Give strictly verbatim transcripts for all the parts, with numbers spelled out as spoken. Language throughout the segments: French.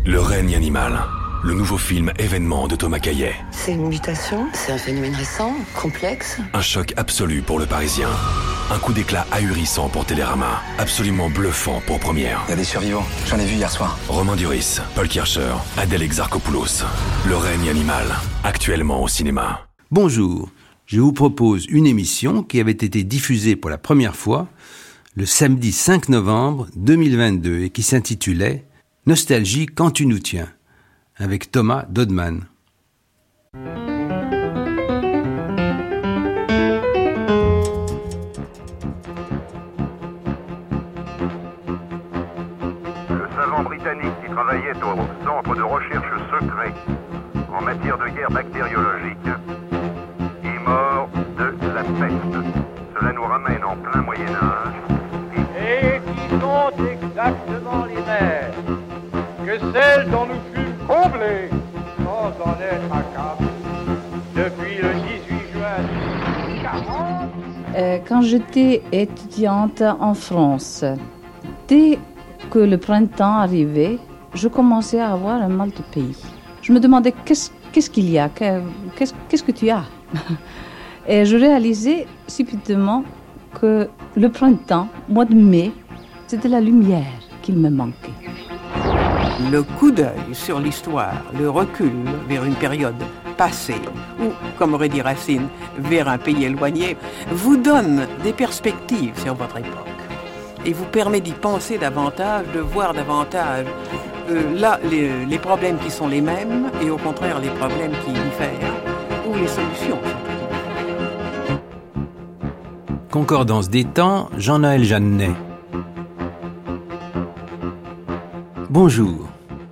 Le règne animal, le nouveau film événement de Thomas Caillet. C'est une mutation, c'est un phénomène récent, complexe. Un choc absolu pour le Parisien. Un coup d'éclat ahurissant pour Télérama. Absolument bluffant pour Première. Il y a des survivants, j'en ai vu hier soir. Romain Duris, Paul Kircher, Adèle Exarchopoulos. Le règne animal, actuellement au cinéma. Bonjour, je vous propose une émission qui avait été diffusée pour la première fois le samedi cinq novembre deux mille vingt-deux et qui s'intitulait « Nostalgie quand tu nous tiens » avec Thomas Dodman. Le savant britannique qui travaillait au centre de recherche secret en matière de guerre bactériologique est mort de la peste. Cela nous ramène en plein Moyen-Âge. Et qui sont exactement les mêmes que celles dont nous fûmes comblés sans en être accablés depuis le dix-huit juin mille neuf cent quarante. Euh, quand j'étais étudiante en France, dès que le printemps arrivait, je commençais à avoir un mal de pays. Je me demandais qu'est-ce, qu'est-ce qu'il y a, qu'est-ce, qu'est-ce que tu as. Et je réalisais subitement que le printemps, mois de mai, c'était la lumière qu'il me manquait. Le coup d'œil sur l'histoire, le recul vers une période passée, ou, comme aurait dit Racine, vers un pays éloigné, vous donne des perspectives sur votre époque et vous permet d'y penser davantage, de voir davantage euh, là les, les problèmes qui sont les mêmes et au contraire les problèmes qui diffèrent ou les solutions. Concordance des temps, Jean-Noël Jeannet. Bonjour.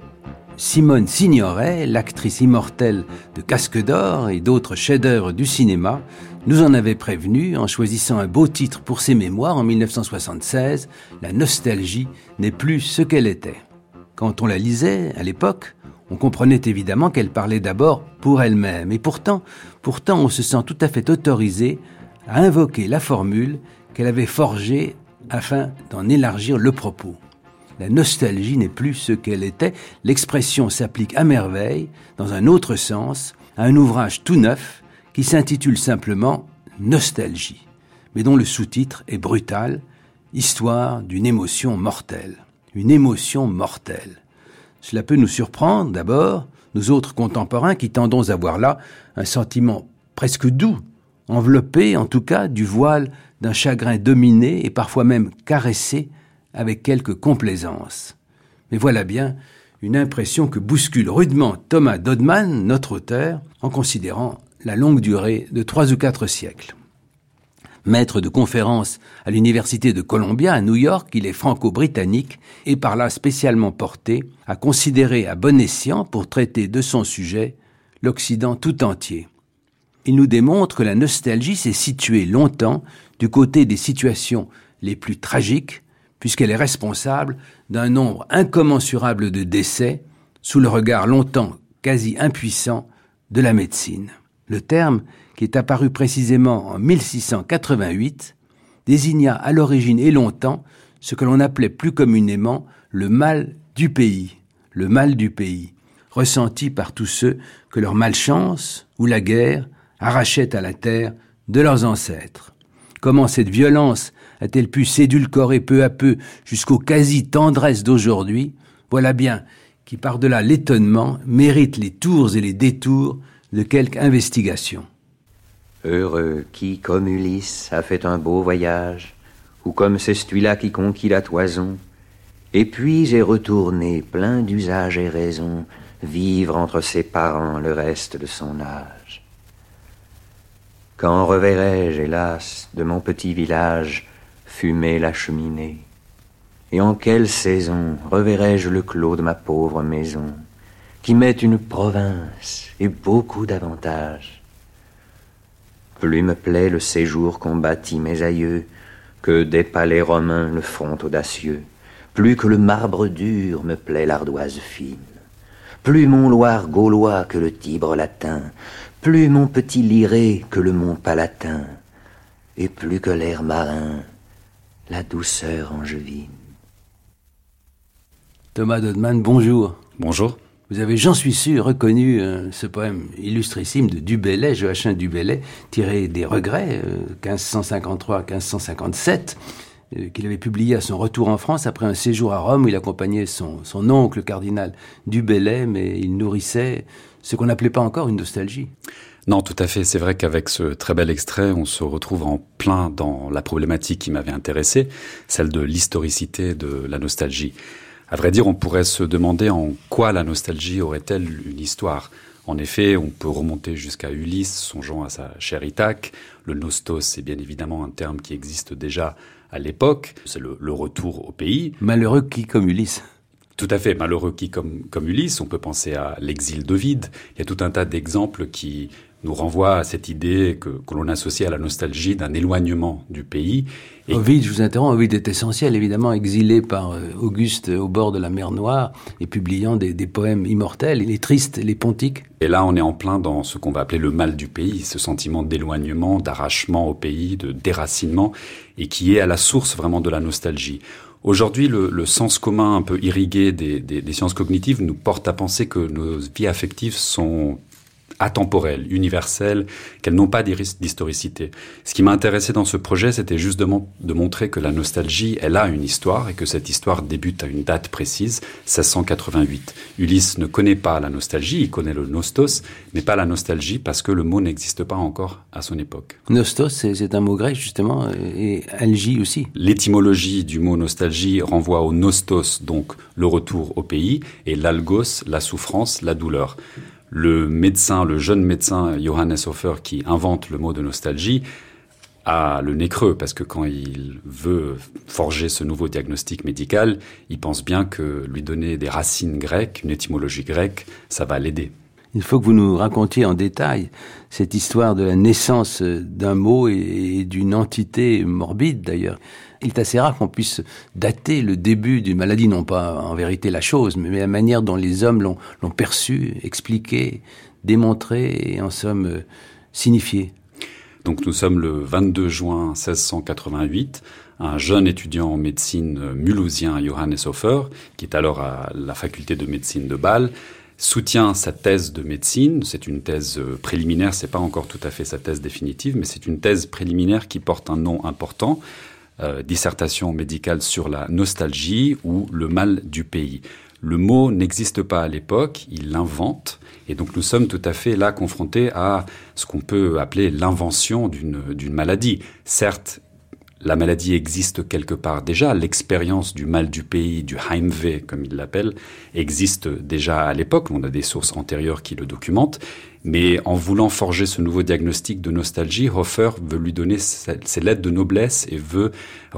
Simone Signoret, l'actrice immortelle de Casque d'Or et d'autres chefs-d'œuvre du cinéma, nous en avait prévenu en choisissant un beau titre pour ses mémoires en dix-neuf cent soixante-seize, « La nostalgie n'est plus ce qu'elle était ». Quand on la lisait, à l'époque, on comprenait évidemment qu'elle parlait d'abord pour elle-même. Et pourtant, pourtant, on se sent tout à fait autorisé à invoquer la formule qu'elle avait forgée afin d'en élargir le propos. La nostalgie n'est plus ce qu'elle était. L'expression s'applique à merveille, dans un autre sens, à un ouvrage tout neuf qui s'intitule simplement « Nostalgie », mais dont le sous-titre est brutal, « Histoire d'une émotion mortelle ». Une émotion mortelle. Cela peut nous surprendre, d'abord, nous autres contemporains qui tendons à voir là un sentiment presque doux, enveloppé en tout cas du voile d'un chagrin dominé et parfois même caressé avec quelque complaisance. Mais voilà bien une impression que bouscule rudement Thomas Dodman, notre auteur, en considérant la longue durée de trois ou quatre siècles. Maître de conférences à l'université de Columbia à New York, il est franco-britannique et par là spécialement porté à considérer à bon escient pour traiter de son sujet l'Occident tout entier. Il nous démontre que la nostalgie s'est située longtemps du côté des situations les plus tragiques, puisqu'elle est responsable d'un nombre incommensurable de décès sous le regard longtemps quasi impuissant de la médecine. Le terme, qui est apparu précisément en mille six cent quatre-vingt-huit, désigna à l'origine et longtemps ce que l'on appelait plus communément le mal du pays, le mal du pays, ressenti par tous ceux que leur malchance ou la guerre arrachaient à la terre de leurs ancêtres. Comment cette violence a-t-elle pu s'édulcorer peu à peu jusqu'aux quasi-tendresses d'aujourd'hui? Voilà bien qui, par-delà l'étonnement, mérite les tours et les détours de quelque investigation. Heureux qui, comme Ulysse, a fait un beau voyage, ou comme c'est celui-là qui conquit la toison, et puis est retourné, plein d'usage et raison, vivre entre ses parents le reste de son âge. Quand reverrai-je, hélas, de mon petit village fumer la cheminée? Et en quelle saison reverrai-je le clos de ma pauvre maison, qui m'est une province et beaucoup d'avantages? Plus me plaît le séjour qu'ont bâti mes aïeux, que des palais romains le front audacieux. Plus que le marbre dur me plaît l'ardoise fine. Plus mon Loire gaulois que le Tibre latin. Plus mon petit Liré que le mont Palatin. Et plus que l'air marin, la douceur angevine. Thomas Dodman, bonjour. Bonjour. Vous avez, j'en suis sûr, reconnu euh, ce poème illustrissime de Du Bellay, Joachim Du Bellay, tiré des Regrets, euh, quinze cent cinquante-trois à quinze cent cinquante-sept, euh, qu'il avait publié à son retour en France après un séjour à Rome où il accompagnait son, son oncle, le cardinal Du Bellay, mais il nourrissait ce qu'on n'appelait pas encore une nostalgie. Non, tout à fait. C'est vrai qu'avec ce très bel extrait, on se retrouve en plein dans la problématique qui m'avait intéressé, celle de l'historicité de la nostalgie. À vrai dire, on pourrait se demander en quoi la nostalgie aurait-elle une histoire. En effet, on peut remonter jusqu'à Ulysse, songeant à sa chère Ithaque. Le nostos, c'est bien évidemment un terme qui existe déjà à l'époque. C'est le, le retour au pays. Malheureux qui comme Ulysse. Tout à fait, malheureux qui comme, comme Ulysse. On peut penser à l'exil d'Ovide. Il y a tout un tas d'exemples qui nous renvoient à cette idée que, que l'on associe à la nostalgie d'un éloignement du pays. Et Ovide, je vous interromps, Ovide est essentiel, évidemment, exilé par Auguste au bord de la mer Noire et publiant des, des poèmes immortels, les tristes, les pontiques. Et là, on est en plein dans ce qu'on va appeler le mal du pays, ce sentiment d'éloignement, d'arrachement au pays, de déracinement, et qui est à la source vraiment de la nostalgie. Aujourd'hui, le, le sens commun un peu irrigué des, des, des sciences cognitives nous porte à penser que nos vies affectives sont atemporelles, universelles, qu'elles n'ont pas des risques d'historicité. Ce qui m'a intéressé dans ce projet, c'était justement de montrer que la nostalgie, elle a une histoire et que cette histoire débute à une date précise, seize cent quatre-vingt-huit. Ulysse ne connaît pas la nostalgie, il connaît le nostos, mais pas la nostalgie parce que le mot n'existe pas encore à son époque. Nostos, c'est, c'est un mot grec justement, et algie aussi. L'étymologie du mot nostalgie renvoie au nostos, donc le retour au pays, et l'algos, la souffrance, la douleur. Le médecin, le jeune médecin Johannes Hofer qui invente le mot de nostalgie a le nez creux parce que quand il veut forger ce nouveau diagnostic médical, il pense bien que lui donner des racines grecques, une étymologie grecque, ça va l'aider. Il faut que vous nous racontiez en détail cette histoire de la naissance d'un mot et d'une entité morbide d'ailleurs. Il est assez rare qu'on puisse dater le début d'une maladie, non pas en vérité la chose, mais la manière dont les hommes l'ont, l'ont perçu, expliqué, démontré et en somme euh, signifié. Donc nous sommes le vingt-deux juin seize cent quatre-vingt-huit. Un jeune étudiant en médecine mulhousien, Johannes Hofer, qui est alors à la faculté de médecine de Bâle, soutient sa thèse de médecine. C'est une thèse préliminaire, c'est pas encore tout à fait sa thèse définitive, mais c'est une thèse préliminaire qui porte un nom important. Euh, dissertation médicale sur la nostalgie ou le mal du pays. Le mot n'existe pas à l'époque, il l'invente, et donc nous sommes tout à fait là confrontés à ce qu'on peut appeler l'invention d'une, d'une maladie. Certes, la maladie existe quelque part déjà, l'expérience du mal du pays, du Heimweh comme il l'appelle, existe déjà à l'époque, on a des sources antérieures qui le documentent, mais en voulant forger ce nouveau diagnostic de nostalgie, Hofer veut lui donner ses lettres de noblesse et veut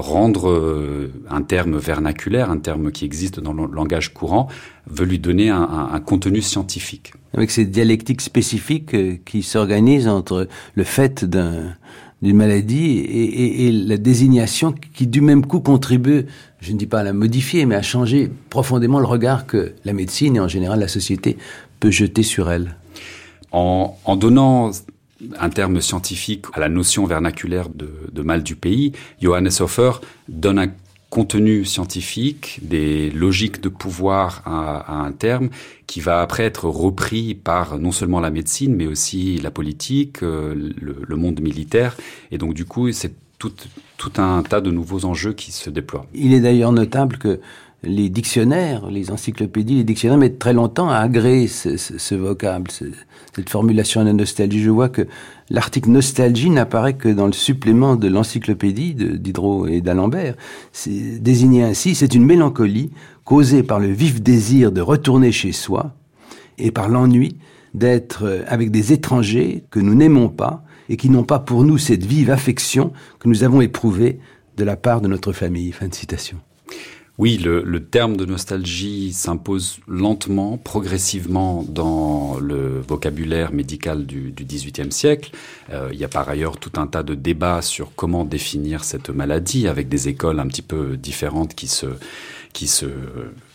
rendre un terme vernaculaire, un terme qui existe dans le langage courant, veut lui donner un, un, un contenu scientifique. Avec cette dialectique spécifique qui s'organise entre le fait d'un d'une maladie et, et, et la désignation qui du même coup contribue, je ne dis pas à la modifier, mais à changer profondément le regard que la médecine et en général la société peut jeter sur elle. En, en donnant un terme scientifique à la notion vernaculaire de, de mal du pays, Johannes Hofer donne un contenu scientifique, des logiques de pouvoir à, à un terme qui va après être repris par non seulement la médecine, mais aussi la politique, euh, le, le monde militaire. Et donc du coup, c'est tout, tout un tas de nouveaux enjeux qui se déploient. Il est d'ailleurs notable que les dictionnaires, les encyclopédies, les dictionnaires mettent très longtemps à agréer ce, ce, ce vocable, ce, cette formulation de nostalgie. Je vois que l'article nostalgie n'apparaît que dans le supplément de l'encyclopédie de Diderot et d'Alembert. C'est désigné ainsi, c'est une mélancolie causée par le vif désir de retourner chez soi et par l'ennui d'être avec des étrangers que nous n'aimons pas et qui n'ont pas pour nous cette vive affection que nous avons éprouvée de la part de notre famille. Fin de citation. Oui, le, le terme de nostalgie s'impose lentement, progressivement dans le vocabulaire médical du, du dix-huitième siècle. Euh, il y a par ailleurs tout un tas de débats sur comment définir cette maladie, avec des écoles un petit peu différentes qui se, qui se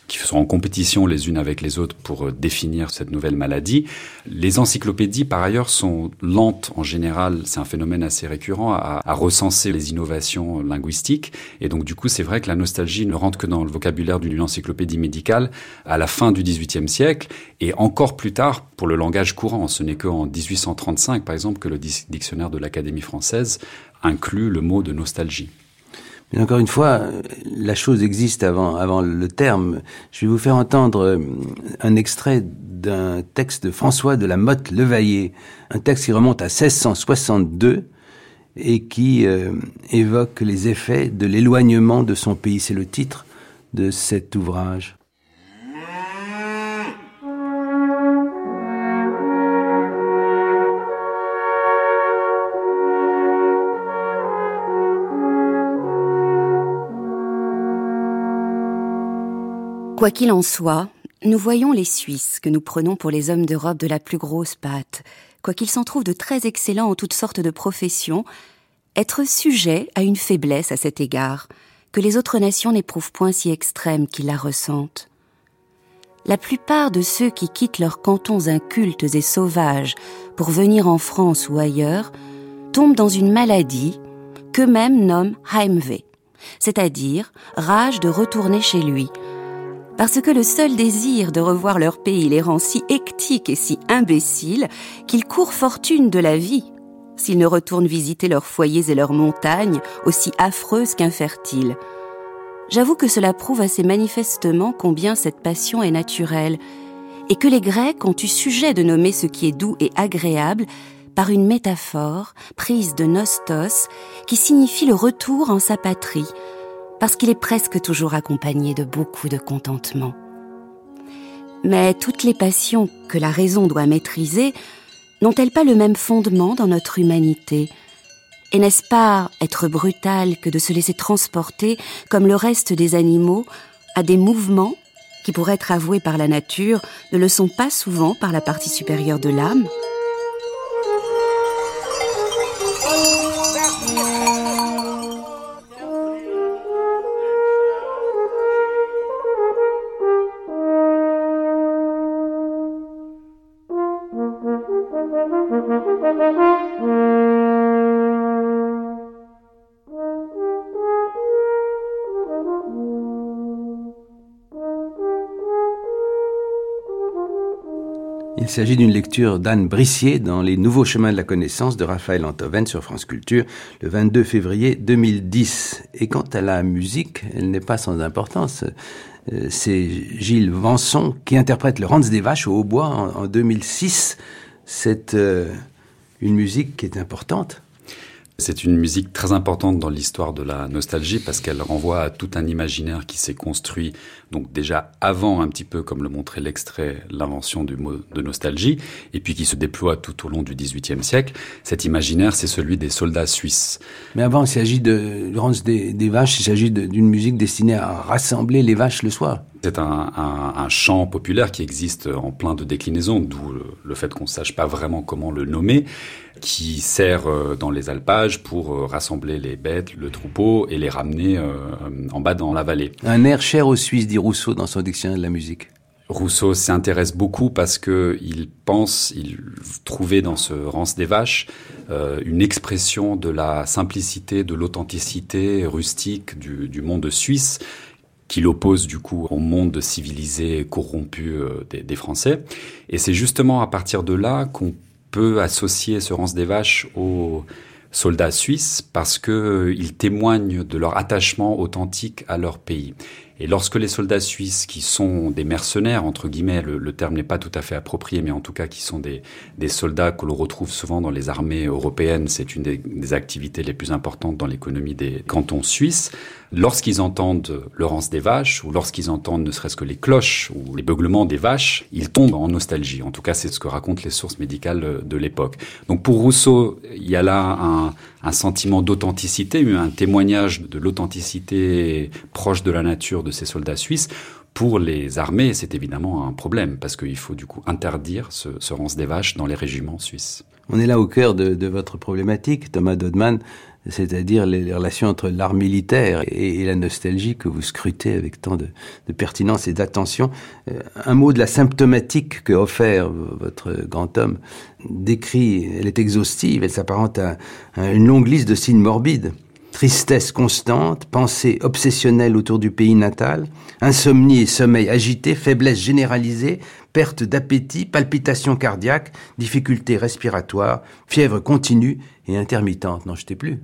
qui sont en compétition les unes avec les autres pour définir cette nouvelle maladie. Les encyclopédies, par ailleurs, sont lentes en général. C'est un phénomène assez récurrent à, à recenser les innovations linguistiques. Et donc, du coup, c'est vrai que la nostalgie ne rentre que dans le vocabulaire d'une encyclopédie médicale à la fin du dix-huitième siècle et encore plus tard pour le langage courant. Ce n'est qu'en dix-huit cent trente-cinq, par exemple, que le dictionnaire de l'Académie française inclut le mot de nostalgie. Mais encore une fois, la chose existe avant, avant le terme. Je vais vous faire entendre un extrait d'un texte de François de la Motte-Levaillé, un texte qui remonte à seize cent soixante-deux et qui euh, évoque les effets de l'éloignement de son pays. C'est le titre de cet ouvrage. Quoi qu'il en soit, nous voyons les Suisses que nous prenons pour les hommes d'Europe de la plus grosse pâte, quoiqu'ils s'en trouvent de très excellents en toutes sortes de professions, être sujets à une faiblesse à cet égard, que les autres nations n'éprouvent point si extrême qu'ils la ressentent. La plupart de ceux qui quittent leurs cantons incultes et sauvages pour venir en France ou ailleurs tombent dans une maladie qu'eux-mêmes nomment Heimweh, c'est-à-dire rage de retourner chez lui, parce que le seul désir de revoir leur pays les rend si hectiques et si imbéciles qu'ils courent fortune de la vie s'ils ne retournent visiter leurs foyers et leurs montagnes, aussi affreuses qu'infertiles. J'avoue que cela prouve assez manifestement combien cette passion est naturelle, et que les Grecs ont eu sujet de nommer ce qui est doux et agréable par une métaphore prise de nostos, qui signifie le retour en sa patrie, parce qu'il est presque toujours accompagné de beaucoup de contentement. Mais toutes les passions que la raison doit maîtriser n'ont-elles pas le même fondement dans notre humanité ? Et n'est-ce pas être brutal que de se laisser transporter, comme le reste des animaux, à des mouvements qui, pour être avoués par la nature, ne le sont pas souvent par la partie supérieure de l'âme ? Il s'agit d'une lecture d'Anne Brissier dans Les Nouveaux Chemins de la Connaissance de Raphaël Antoven sur France Culture le vingt-deux février deux mille dix. Et quant à la musique, elle n'est pas sans importance. C'est Gilles Vanson qui interprète le Ranz des Vaches au hautbois en, en deux mille six. C'est euh, une musique qui est importante. C'est une musique très importante dans l'histoire de la nostalgie parce qu'elle renvoie à tout un imaginaire qui s'est construit donc déjà avant un petit peu, comme le montrait l'extrait, l'invention du mot de nostalgie, et puis qui se déploie tout au long du dix-huitième siècle. Cet imaginaire, c'est celui des soldats suisses. Mais avant, il s'agit de Ranz des, des Vaches, il s'agit de, d'une musique destinée à rassembler les vaches le soir. C'est un, un, un chant populaire qui existe en plein de déclinaisons, d'où le, le fait qu'on ne sache pas vraiment comment le nommer, qui sert dans les alpages pour rassembler les bêtes, le troupeau, et les ramener en bas dans la vallée. Un air cher aux Suisses, dit Rousseau dans son dictionnaire de la musique. Rousseau s'y intéresse beaucoup parce que il pense, il trouvait dans ce Ranz des Vaches euh, une expression de la simplicité, de l'authenticité rustique du, du monde suisse, qui l'oppose du coup au monde civilisé corrompu euh, des, des Français. Et c'est justement à partir de là qu'on peut associer ce Ranz des Vaches aux soldats suisses parce que euh, ils témoignent de leur attachement authentique à leur pays. Et lorsque les soldats suisses, qui sont des mercenaires, entre guillemets, le, le terme n'est pas tout à fait approprié, mais en tout cas qui sont des, des soldats que l'on retrouve souvent dans les armées européennes, c'est une des, des activités les plus importantes dans l'économie des cantons suisses, lorsqu'ils entendent le Ranz des Vaches, ou lorsqu'ils entendent ne serait-ce que les cloches ou les beuglements des vaches, ils tombent en nostalgie. En tout cas, c'est ce que racontent les sources médicales de l'époque. Donc pour Rousseau, il y a là un, un sentiment d'authenticité, un témoignage de l'authenticité proche de la nature de ces soldats suisses. Pour les armées, c'est évidemment un problème, parce qu'il faut du coup interdire ce, ce Ranz des Vaches dans les régiments suisses. On est là au cœur de, de votre problématique, Thomas Dodman. c'est-à-dire les relations entre l'art militaire et, et la nostalgie que vous scrutez avec tant de, de pertinence et d'attention. Euh, un mot de la symptomatique que Hofer, votre grand homme, décrit, elle est exhaustive, elle s'apparente à, à une longue liste de signes morbides. Tristesse constante, pensée obsessionnelle autour du pays natal, insomnie et sommeil agité, faiblesse généralisée, perte d'appétit, palpitations cardiaques, difficultés respiratoires, fièvre continue et intermittente. N'en jetez plus.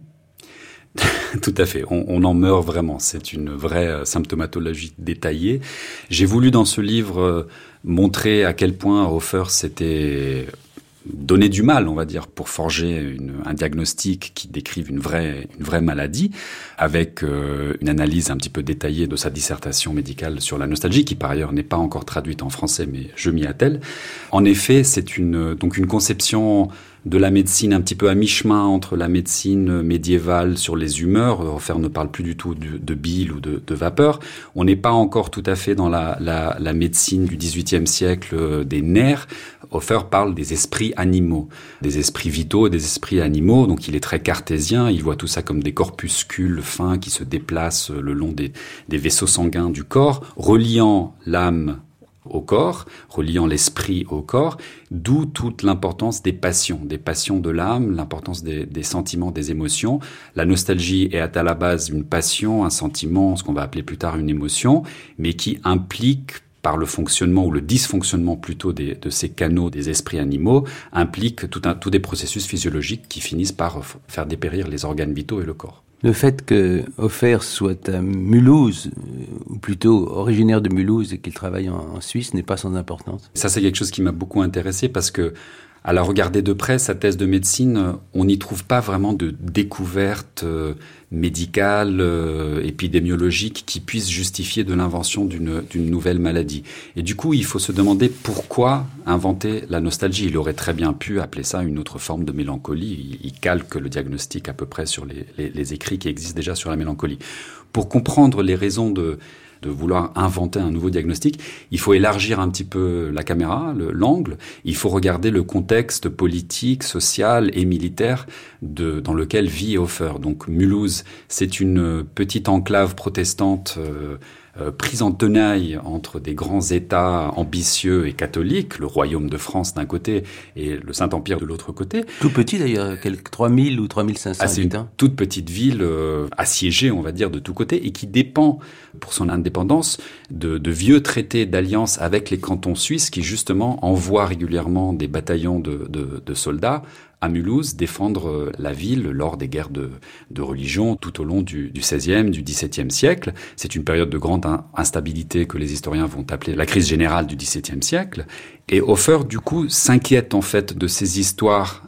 Tout à fait, on, on en meurt vraiment, c'est une vraie symptomatologie détaillée. J'ai voulu dans ce livre montrer à quel point Hofer s'était donné du mal, on va dire, pour forger une, un diagnostic qui décrive une vraie, une vraie maladie, avec euh, une analyse un petit peu détaillée de sa dissertation médicale sur la nostalgie, qui par ailleurs n'est pas encore traduite en français, mais je m'y attelle. En effet, c'est une, donc une conception de la médecine un petit peu à mi-chemin entre la médecine médiévale sur les humeurs. Hofer ne parle plus du tout de, de bile ou de, de vapeur. On n'est pas encore tout à fait dans la, la, la médecine du dix-huitième siècle des nerfs. Hofer parle des esprits animaux, des esprits vitaux et des esprits animaux. Donc il est très cartésien. Il voit tout ça comme des corpuscules fins qui se déplacent le long des, des vaisseaux sanguins du corps, reliant l'âme au corps, reliant l'esprit au corps, d'où toute l'importance des passions, des passions de l'âme, l'importance des, des sentiments, des émotions. La nostalgie est à la base une passion, un sentiment, ce qu'on va appeler plus tard une émotion, mais qui implique, par le fonctionnement ou le dysfonctionnement plutôt des, de ces canaux des esprits animaux, implique tout un, tous des processus physiologiques qui finissent par faire dépérir les organes vitaux et le corps. Le fait que Hofer soit à Mulhouse, ou plutôt originaire de Mulhouse et qu'il travaille en, en Suisse, n'est pas sans importance. Ça, c'est quelque chose qui m'a beaucoup intéressé parce que, à la regarder de près, sa thèse de médecine, on n'y trouve pas vraiment de découverte euh, médicale, euh, épidémiologique qui puisse justifier de l'invention d'une, d'une nouvelle maladie. Et du coup, il faut se demander pourquoi inventer la nostalgie. Il aurait très bien pu appeler ça une autre forme de mélancolie. Il, il calque le diagnostic à peu près sur les, les, les écrits qui existent déjà sur la mélancolie. Pour comprendre les raisons de... de vouloir inventer un nouveau diagnostic, il faut élargir un petit peu la caméra, le, l'angle, il faut regarder le contexte politique, social et militaire de, dans lequel vit Hofer. Donc Mulhouse, c'est une petite enclave protestante euh, euh, prise en tenaille entre des grands États ambitieux et catholiques, le royaume de France d'un côté et le Saint-Empire de l'autre côté. Tout petit d'ailleurs, quelques trois mille ou trois mille cinq cents ah, c'est habitants. Une toute petite ville euh, assiégée, on va dire, de tous côtés et qui dépend, pour son indépendance, de, de vieux traités d'alliance avec les cantons suisses qui justement envoient régulièrement des bataillons de, de, de soldats à Mulhouse défendre la ville lors des guerres de, de religion tout au long du, du seizième, du dix-septième siècle. C'est une période de grande instabilité que les historiens vont appeler la crise générale du dix-septième siècle. Et Hofer, du coup, s'inquiète en fait de ces histoires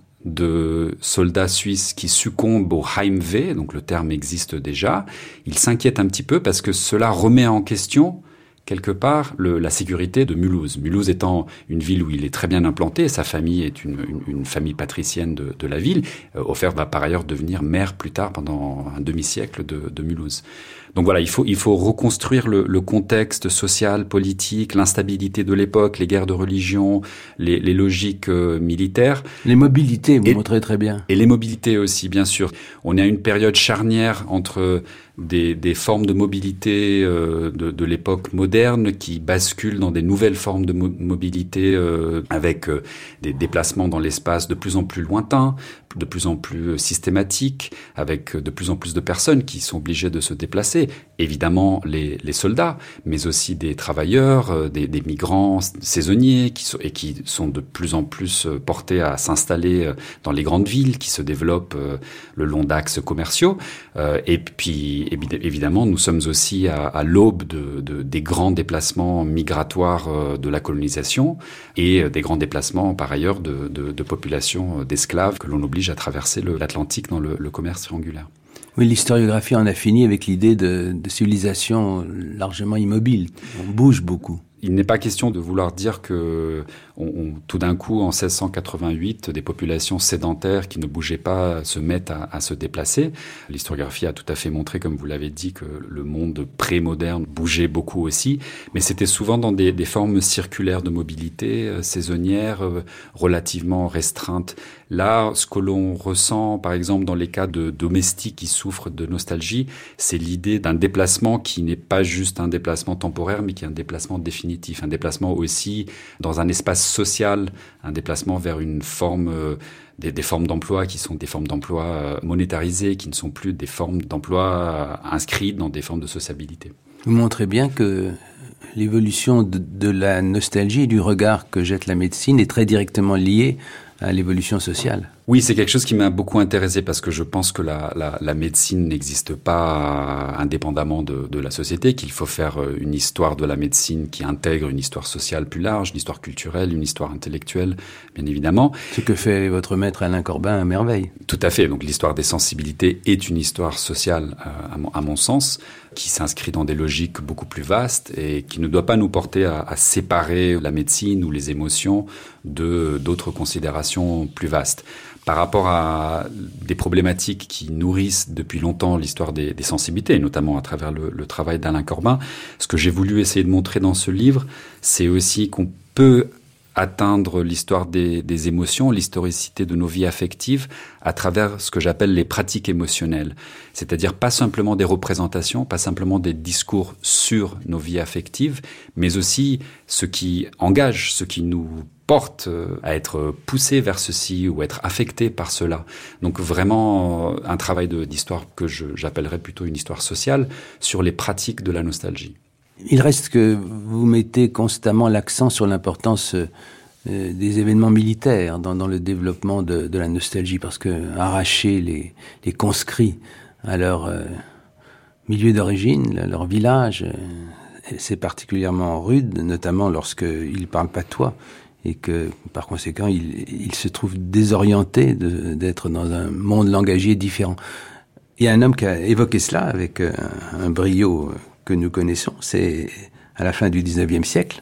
de soldats suisses qui succombent au Heimweh, donc le terme existe déjà. Il s'inquiète un petit peu parce que cela remet en question quelque part le, la sécurité de Mulhouse. Mulhouse étant une ville où il est très bien implanté, sa famille est une, une, une famille patricienne de, de la ville. Euh, Hofer va par ailleurs devenir maire plus tard pendant un demi-siècle de, de Mulhouse. Donc voilà, il faut, il faut reconstruire le, le contexte social, politique, l'instabilité de l'époque, les guerres de religion, les, les logiques euh, militaires. Les mobilités, vous et, montrez très bien. Et les mobilités aussi, bien sûr. On est à une période charnière entre des, des formes de mobilité euh, de, de l'époque moderne qui basculent dans des nouvelles formes de mo- mobilité euh, avec euh, des déplacements dans l'espace de plus en plus lointains, de plus en plus systématiques, avec de plus en plus de personnes qui sont obligées de se déplacer. Évidemment, les, les soldats, mais aussi des travailleurs, euh, des, des migrants saisonniers qui sont, et qui sont de plus en plus portés à s'installer dans les grandes villes qui se développent euh, le long d'axes commerciaux. Euh, et puis, évidemment, nous sommes aussi à, à l'aube de, de, des grands déplacements migratoires euh, de la colonisation et euh, des grands déplacements, par ailleurs, de, de, de populations d'esclaves que l'on oblige à traverser le, l'Atlantique dans le, le commerce triangulaire. Oui, l'historiographie en a fini avec l'idée de, de civilisation largement immobile. On bouge beaucoup. Il n'est pas question de vouloir dire que on, on, tout d'un coup, en seize cent quatre-vingt-huit, des populations sédentaires qui ne bougeaient pas se mettent à, à se déplacer. L'historiographie a tout à fait montré, comme vous l'avez dit, que le monde pré-moderne bougeait beaucoup aussi, mais c'était souvent dans des, des formes circulaires de mobilité, euh, saisonnières, euh, relativement restreintes. Là, ce que l'on ressent, par exemple, dans les cas de domestiques qui souffrent de nostalgie, c'est l'idée d'un déplacement qui n'est pas juste un déplacement temporaire, mais qui est un déplacement définitif, un déplacement aussi dans un espace social, un déplacement vers une forme, euh, des, des formes d'emploi qui sont des formes d'emploi euh, monétarisées, qui ne sont plus des formes d'emploi euh, inscrites dans des formes de sociabilité. Vous montrez bien que l'évolution de, de la nostalgie et du regard que jette la médecine est très directement liée à l'évolution sociale. Oui, c'est quelque chose qui m'a beaucoup intéressé parce que je pense que la, la, la médecine n'existe pas indépendamment de, de la société, qu'il faut faire une histoire de la médecine qui intègre une histoire sociale plus large, une histoire culturelle, une histoire intellectuelle, bien évidemment. Ce que fait votre maître Alain Corbin à merveille. Tout à fait. Donc l'histoire des sensibilités est une histoire sociale, euh, à, mon, à mon sens, qui s'inscrit dans des logiques beaucoup plus vastes et qui ne doit pas nous porter à, à séparer la médecine ou les émotions de d'autres considérations plus vastes. Par rapport à des problématiques qui nourrissent depuis longtemps l'histoire des, des sensibilités, notamment à travers le, le travail d'Alain Corbin, ce que j'ai voulu essayer de montrer dans ce livre, c'est aussi qu'on peut atteindre l'histoire des, des émotions, l'historicité de nos vies affectives à travers ce que j'appelle les pratiques émotionnelles. C'est-à-dire pas simplement des représentations, pas simplement des discours sur nos vies affectives, mais aussi ce qui engage, ce qui nous porte à être poussé vers ceci ou être affecté par cela. Donc vraiment un travail de, d'histoire que je, j'appellerais plutôt une histoire sociale sur les pratiques de la nostalgie. Il reste que vous mettez constamment l'accent sur l'importance euh, des événements militaires dans, dans le développement de, de la nostalgie, parce que arracher les, les conscrits à leur euh, milieu d'origine, leur village, euh, c'est particulièrement rude, notamment lorsqu'ils parlent patois et que, par conséquent, ils, ils se trouvent désorientés de, d'être dans un monde langagier différent. Il y a un homme qui a évoqué cela avec un, un brio que nous connaissons, c'est à la fin du dix-neuvième siècle,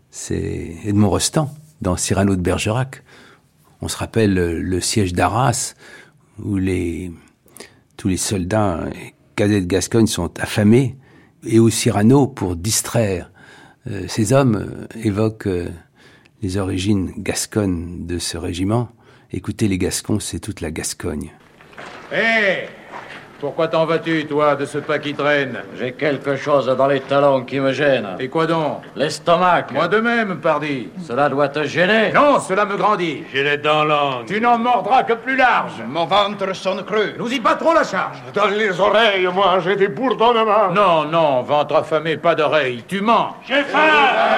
c'est Edmond Rostand, dans Cyrano de Bergerac. On se rappelle le, le siège d'Arras, où les, tous les soldats cadets de Gascogne sont affamés, et où Cyrano, pour distraire euh, ces hommes, euh, évoque euh, les origines gasconnes de ce régiment. Écoutez, les Gascons, c'est toute la Gascogne. Hé hey, pourquoi t'en vas-tu, toi, de ce pas qui traîne? J'ai quelque chose dans les talons qui me gêne. Et quoi donc? L'estomac. Moi de même, pardi. Cela doit te gêner? Non, cela me grandit. J'ai les dents longues. Tu n'en mordras que plus large. Mon ventre sonne creux. Nous y battrons la charge. Dans les oreilles, moi, j'ai des bourdonnements. Non, non, ventre affamé, pas d'oreilles. Tu mens. J'ai faim.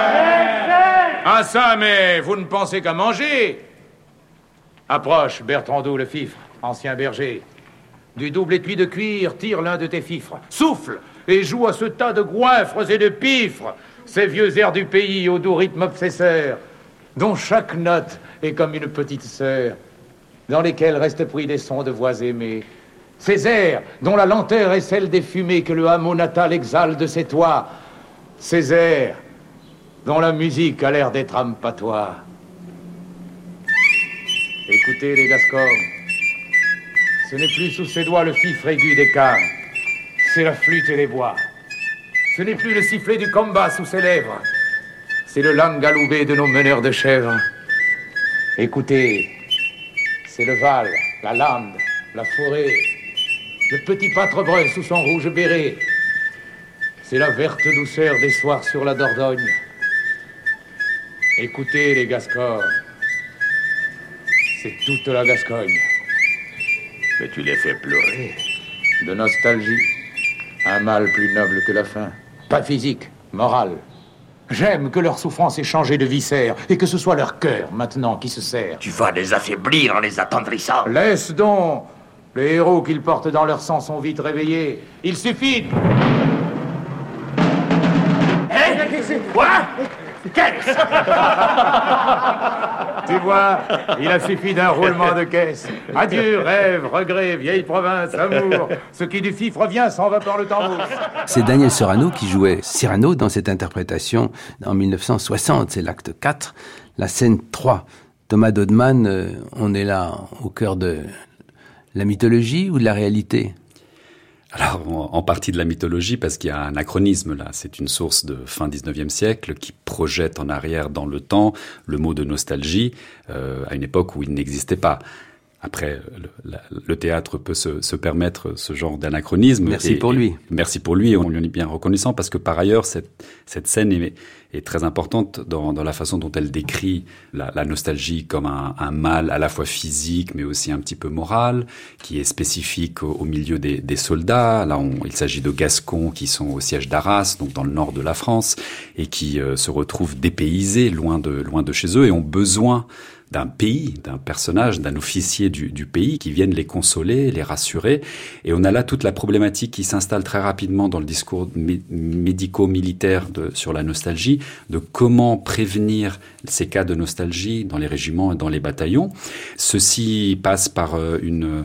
Ah ça, mais vous ne pensez qu'à manger. Approche, Bertrandou le fifre, ancien berger. Du double étui de cuir, tire l'un de tes fifres. Souffle et joue à ce tas de goinfres et de piffres, ces vieux airs du pays au doux rythme obsesseur, dont chaque note est comme une petite sœur, dans lesquelles restent pris des sons de voix aimées. Ces airs dont la lenteur est celle des fumées que le hameau natal exhale de ses toits. Ces airs dont la musique a l'air d'être âme patois. Écoutez les Gascons. Ce n'est plus sous ses doigts le fifre aigu des cannes, c'est la flûte et les bois. Ce n'est plus le sifflet du combat sous ses lèvres, c'est le langaloubé de nos meneurs de chèvres. Écoutez, c'est le Val, la lande, la forêt, le petit pâtre brun sous son rouge béret. C'est la verte douceur des soirs sur la Dordogne. Écoutez les Gascons, c'est toute la Gascogne. Mais tu les fais pleurer. De nostalgie. Un mal plus noble que la faim. Pas physique, moral. J'aime que leur souffrance ait changé de viscère et que ce soit leur cœur, maintenant, qui se serre. Tu vas les affaiblir en les attendrissant. Laisse donc. Les héros qu'ils portent dans leur sang sont vite réveillés. Il suffit. Hé, quoi? Qu'est-ce? Tu vois, il a suffi d'un roulement de caisse. Adieu, rêve, regret, vieille province, amour. Ce qui du fifre vient s'en va par le tambour. C'est Daniel Sorano qui jouait Cyrano dans cette interprétation en mille neuf cent soixante. C'est l'acte quatre, la scène trois. Thomas Dodman, euh, on est là au cœur de la mythologie ou de la réalité? Alors, en partie de la mythologie, parce qu'il y a un anachronisme là. C'est une source de fin dix-neuvième siècle qui projette en arrière dans le temps le mot de nostalgie euh, à une époque où il n'existait pas. Après, le, la, le théâtre peut se, se permettre ce genre d'anachronisme. Merci et, pour lui. Et, merci pour lui, on lui en est bien reconnaissant, parce que par ailleurs, cette, cette scène est, est très importante dans, dans la façon dont elle décrit la, la nostalgie comme un, un mal à la fois physique, mais aussi un petit peu moral, qui est spécifique au, au milieu des, des soldats. Là, on, il s'agit de Gascons qui sont au siège d'Arras, donc dans le nord de la France, et qui euh, se retrouvent dépaysés, loin de, loin de chez eux, et ont besoin d'un pays, d'un personnage, d'un officier du, du pays qui viennent les consoler, les rassurer. Et on a là toute la problématique qui s'installe très rapidement dans le discours mé- médico-militaire de, sur la nostalgie, de comment prévenir ces cas de nostalgie dans les régiments et dans les bataillons. Ceci passe par euh, une...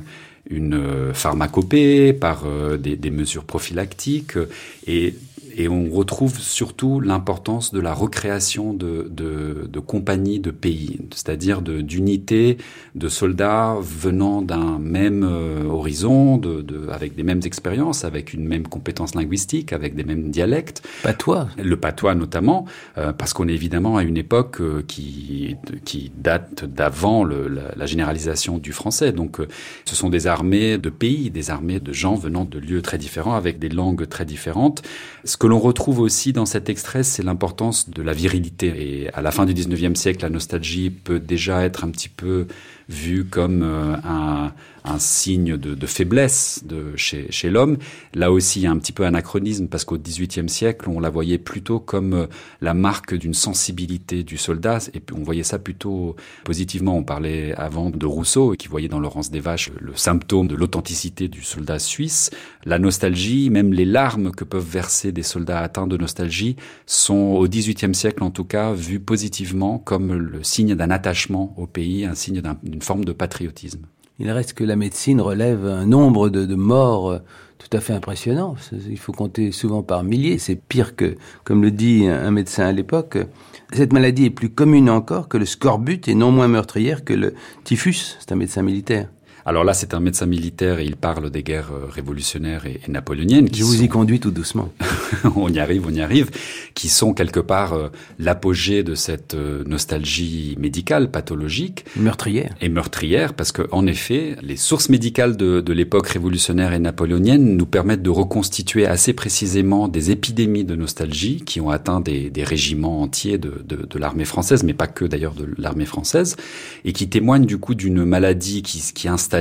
une pharmacopée, par euh, des, des mesures prophylactiques, et Et on retrouve surtout l'importance de la recréation de, de, de compagnies de pays, c'est-à-dire de, d'unités de soldats venant d'un même euh, horizon, de, de, avec des mêmes expériences, avec une même compétence linguistique, avec des mêmes dialectes. Patois. Le patois notamment, euh, parce qu'on est évidemment à une époque euh, qui, qui date d'avant le, la, la généralisation du français. Donc euh, ce sont des armées de pays, des armées de gens venant de lieux très différents, avec des langues très différentes. Ce que l'on retrouve aussi dans cet extrait, c'est l'importance de la virilité. Et à la fin du dix-neuvième siècle, la nostalgie peut déjà être un petit peu vue comme euh, un, un signe de, de faiblesse de, chez, chez l'homme. Là aussi, il y a un petit peu anachronisme, parce qu'au dix-huitième siècle, on la voyait plutôt comme euh, la marque d'une sensibilité du soldat, et on voyait ça plutôt positivement. On parlait avant de Rousseau, qui voyait dans Laurence des Vaches le symptôme de l'authenticité du soldat suisse. La nostalgie, même les larmes que peuvent verser des soldats atteints de nostalgie, sont au dix-huitième siècle en tout cas vues positivement comme le signe d'un attachement au pays, un signe d'un, d'une forme de patriotisme. Il reste que la médecine relève un nombre de, de morts tout à fait impressionnant. Il faut compter souvent par milliers. C'est pire que, comme le dit un médecin à l'époque, cette maladie est plus commune encore que le scorbut et non moins meurtrière que le typhus. C'est un médecin militaire. Alors là, c'est un médecin militaire et il parle des guerres révolutionnaires et, et napoléoniennes. Qui Je vous sont... y conduis tout doucement. on y arrive, on y arrive. Qui sont quelque part euh, l'apogée de cette euh, nostalgie médicale, pathologique. Meurtrière. Et meurtrière, parce que en effet, les sources médicales de, de l'époque révolutionnaire et napoléonienne nous permettent de reconstituer assez précisément des épidémies de nostalgie qui ont atteint des, des régiments entiers de, de, de l'armée française, mais pas que d'ailleurs de l'armée française, et qui témoignent du coup d'une maladie qui, qui installe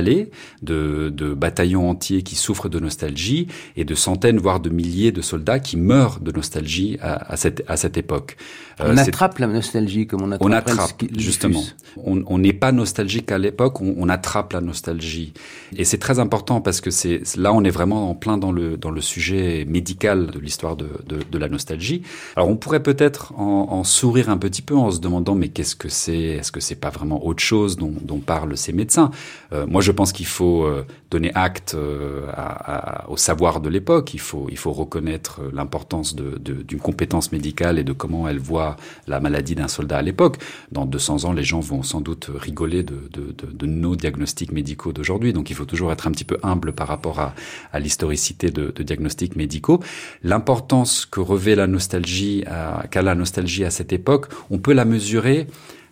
De, de bataillons entiers qui souffrent de nostalgie et de centaines, voire de milliers de soldats qui meurent de nostalgie à, à, cette, à cette époque. On euh, attrape la nostalgie comme on attrape, on attrape le justement. On n'est pas nostalgique à l'époque, on, on attrape la nostalgie. Et c'est très important parce que c'est là on est vraiment en plein dans le, dans le sujet médical de l'histoire de, de, de la nostalgie. Alors on pourrait peut-être en, en sourire un petit peu en se demandant mais qu'est-ce que c'est ? Est-ce que c'est pas vraiment autre chose dont, dont parlent ces médecins ? euh, Moi je pense qu'il faut euh, donner acte euh, à, à, au savoir de l'époque. Il faut, il faut reconnaître l'importance de, de, d'une compétence médicale et de comment elle voit la maladie d'un soldat à l'époque. Dans deux cents ans, les gens vont sans doute rigoler de, de, de, de nos diagnostics médicaux d'aujourd'hui. Donc il faut toujours être un petit peu humble par rapport à, à l'historicité de, de diagnostics médicaux. L'importance que revêt la nostalgie, à, qu'a la nostalgie à cette époque, on peut la mesurer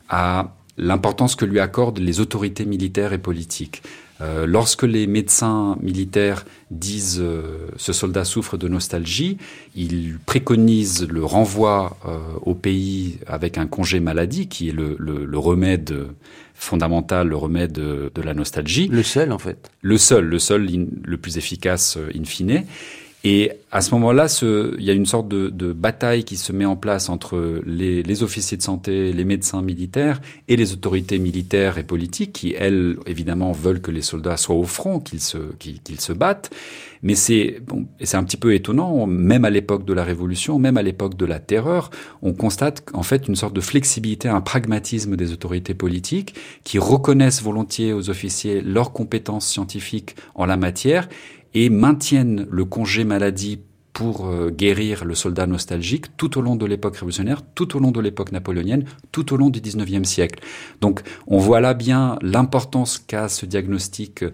à l'importance que lui accordent les autorités militaires et politiques. Euh, lorsque les médecins militaires disent euh, « ce soldat souffre de nostalgie », ils préconisent le renvoi euh, au pays avec un congé maladie, qui est le, le, le remède fondamental, le remède de, de la nostalgie. Le seul, en fait. Le seul, le seul, in, le plus efficace in fine. Et à ce moment-là, ce, il y a une sorte de, de bataille qui se met en place entre les, les officiers de santé, les médecins militaires et les autorités militaires et politiques qui, elles, évidemment, veulent que les soldats soient au front, qu'ils se, qu'ils, qu'ils se battent. Mais c'est, bon, et c'est un petit peu étonnant, même à l'époque de la Révolution, même à l'époque de la Terreur, on constate en fait une sorte de flexibilité, un pragmatisme des autorités politiques qui reconnaissent volontiers aux officiers leurs compétences scientifiques en la matière et maintiennent le congé maladie pour euh, guérir le soldat nostalgique tout au long de l'époque révolutionnaire, tout au long de l'époque napoléonienne, tout au long du dix-neuvième siècle. Donc on voit là bien l'importance qu'a ce diagnostic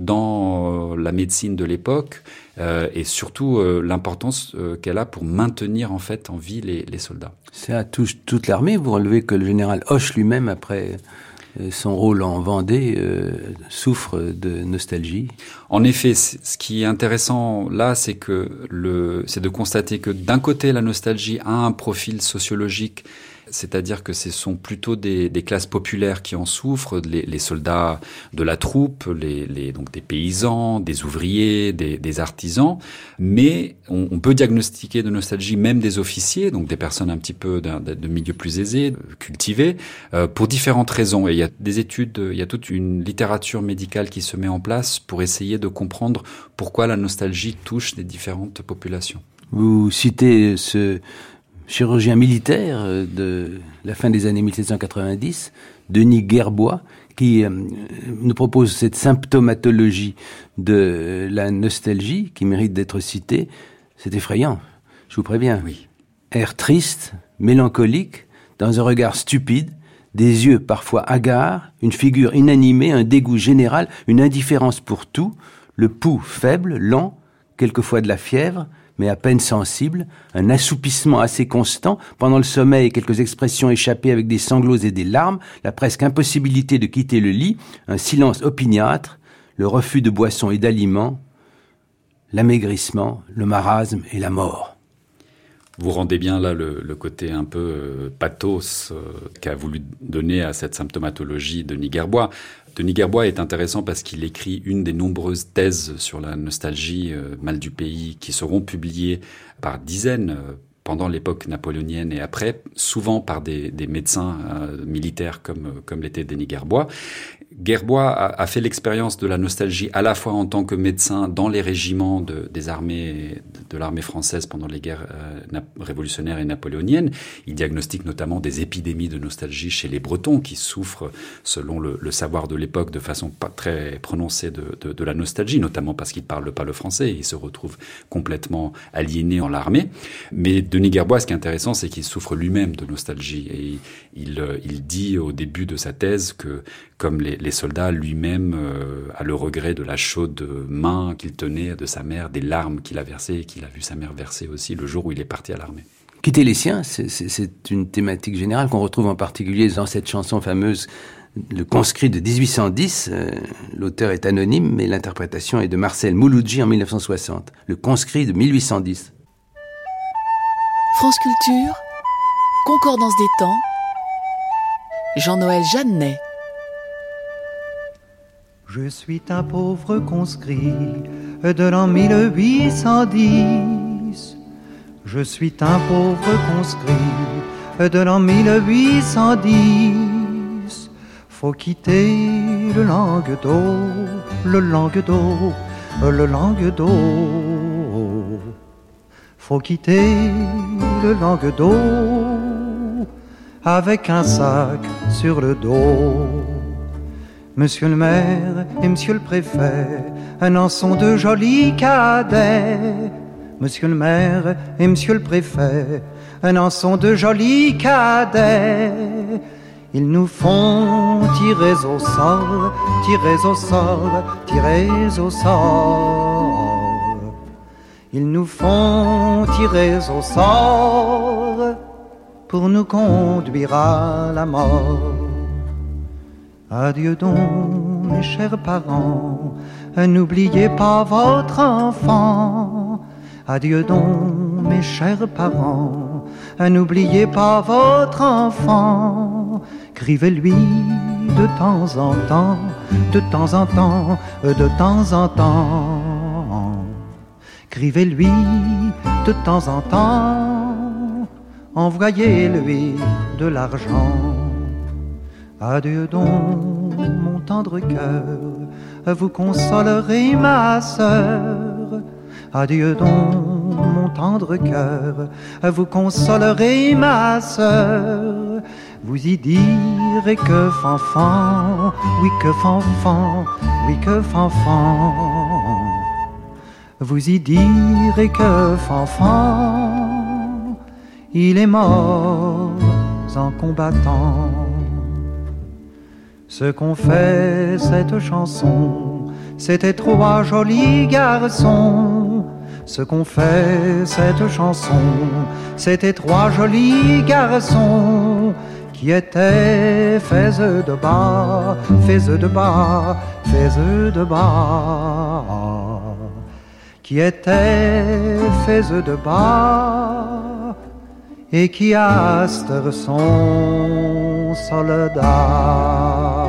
dans euh, la médecine de l'époque euh, et surtout euh, l'importance euh, qu'elle a pour maintenir en fait en vie les, les soldats. Ça touche toute l'armée. Vous relevez que le général Hoche lui-même, après son rôle en Vendée euh, souffre de nostalgie. En effet, ce qui est intéressant là, c'est que le, c'est de constater que d'un côté, la nostalgie a un profil sociologique, c'est-à-dire que ce sont plutôt des, des classes populaires qui en souffrent, les, les soldats de la troupe, les, les, donc des paysans, des ouvriers, des, des artisans. Mais on, on peut diagnostiquer de nostalgie même des officiers, donc des personnes un petit peu de, de milieux plus aisés, cultivés, euh, pour différentes raisons. Et il y a des études, il y a toute une littérature médicale qui se met en place pour essayer de comprendre pourquoi la nostalgie touche les différentes populations. Vous citez ce chirurgien militaire de la fin des années mille sept cent quatre-vingt-dix, Denis Gerbois, qui euh, nous propose cette symptomatologie de la nostalgie qui mérite d'être citée. C'est effrayant, je vous préviens. Oui. Air triste, mélancolique, dans un regard stupide, des yeux parfois hagards, une figure inanimée, un dégoût général, une indifférence pour tout, le pouls faible, lent, quelquefois de la fièvre, mais à peine sensible, un assoupissement assez constant, pendant le sommeil, quelques expressions échappées avec des sanglots et des larmes, la presque impossibilité de quitter le lit, un silence opiniâtre, le refus de boissons et d'aliments, l'amaigrissement, le marasme et la mort. Vous rendez bien là le, le côté un peu euh, pathos euh, qu'a voulu donner à cette symptomatologie Denis Gerbois. Denis Gerbois est intéressant parce qu'il écrit une des nombreuses thèses sur la nostalgie, euh, mal du pays, qui seront publiées par dizaines euh, pendant l'époque napoléonienne et après, souvent par des, des médecins euh, militaires comme, comme l'était Denis Gerbois. Gerbois a, a fait l'expérience de la nostalgie à la fois en tant que médecin dans les régiments de, des armées, de, de l'armée française pendant les guerres euh, na- révolutionnaires et napoléoniennes. Il diagnostique notamment des épidémies de nostalgie chez les Bretons qui souffrent, selon le, le savoir de l'époque, de façon pas très prononcée de, de, de la nostalgie, notamment parce qu'ils ne parlent pas le français et ils se retrouvent complètement aliénés en l'armée. Mais Denis Gerbois, ce qui est intéressant, c'est qu'il souffre lui-même de nostalgie et il, il dit au début de sa thèse que, comme les, les soldats, lui-même euh, a le regret de la chaude main qu'il tenait de sa mère, des larmes qu'il a versées et qu'il a vu sa mère verser aussi le jour où il est parti à l'armée. Quitter les siens, c'est, c'est, c'est une thématique générale qu'on retrouve en particulier dans cette chanson fameuse, Le Conscrit de dix-huit cent dix. Euh, l'auteur est anonyme, mais l'interprétation est de Marcel Mouloudji en mille neuf cent soixante. Le Conscrit de mille huit cent dix. France Culture, Concordance des temps, Jean-Noël Jeannet. Je suis un pauvre conscrit de l'an mille huit cent dix. Je suis un pauvre conscrit de l'an mille huit cent dix. Faut quitter le Languedoc, le Languedoc, le Languedoc. Faut quitter le Languedoc avec un sac sur le dos. Monsieur le maire et monsieur le préfet n'en sont de jolis cadets. Monsieur le maire et monsieur le préfet n'en sont de jolis cadets. Ils nous font tirer au sort, tirer au sort, tirer au sort. Ils nous font tirer au sort pour nous conduire à la mort. Adieu donc, mes chers parents, n'oubliez pas votre enfant. Adieu donc, mes chers parents, n'oubliez pas votre enfant. Écrivez-lui de temps en temps, de temps en temps, de temps en temps. Écrivez-lui de temps en temps, envoyez-lui de l'argent. Adieu donc, mon tendre cœur, vous consolerez ma sœur. Adieu donc, mon tendre cœur, vous consolerez ma sœur. Vous y direz que fanfan, oui que fanfan, oui que fanfan. Vous y direz que fanfan, il est mort en combattant. Ce qu'ont fait cette chanson, c'était trois jolis garçons. Ce qu'ont fait cette chanson, c'était trois jolis garçons qui était faise de bas, faise de bas, faise de bas, qui était faise de bas et qui astre son soldat.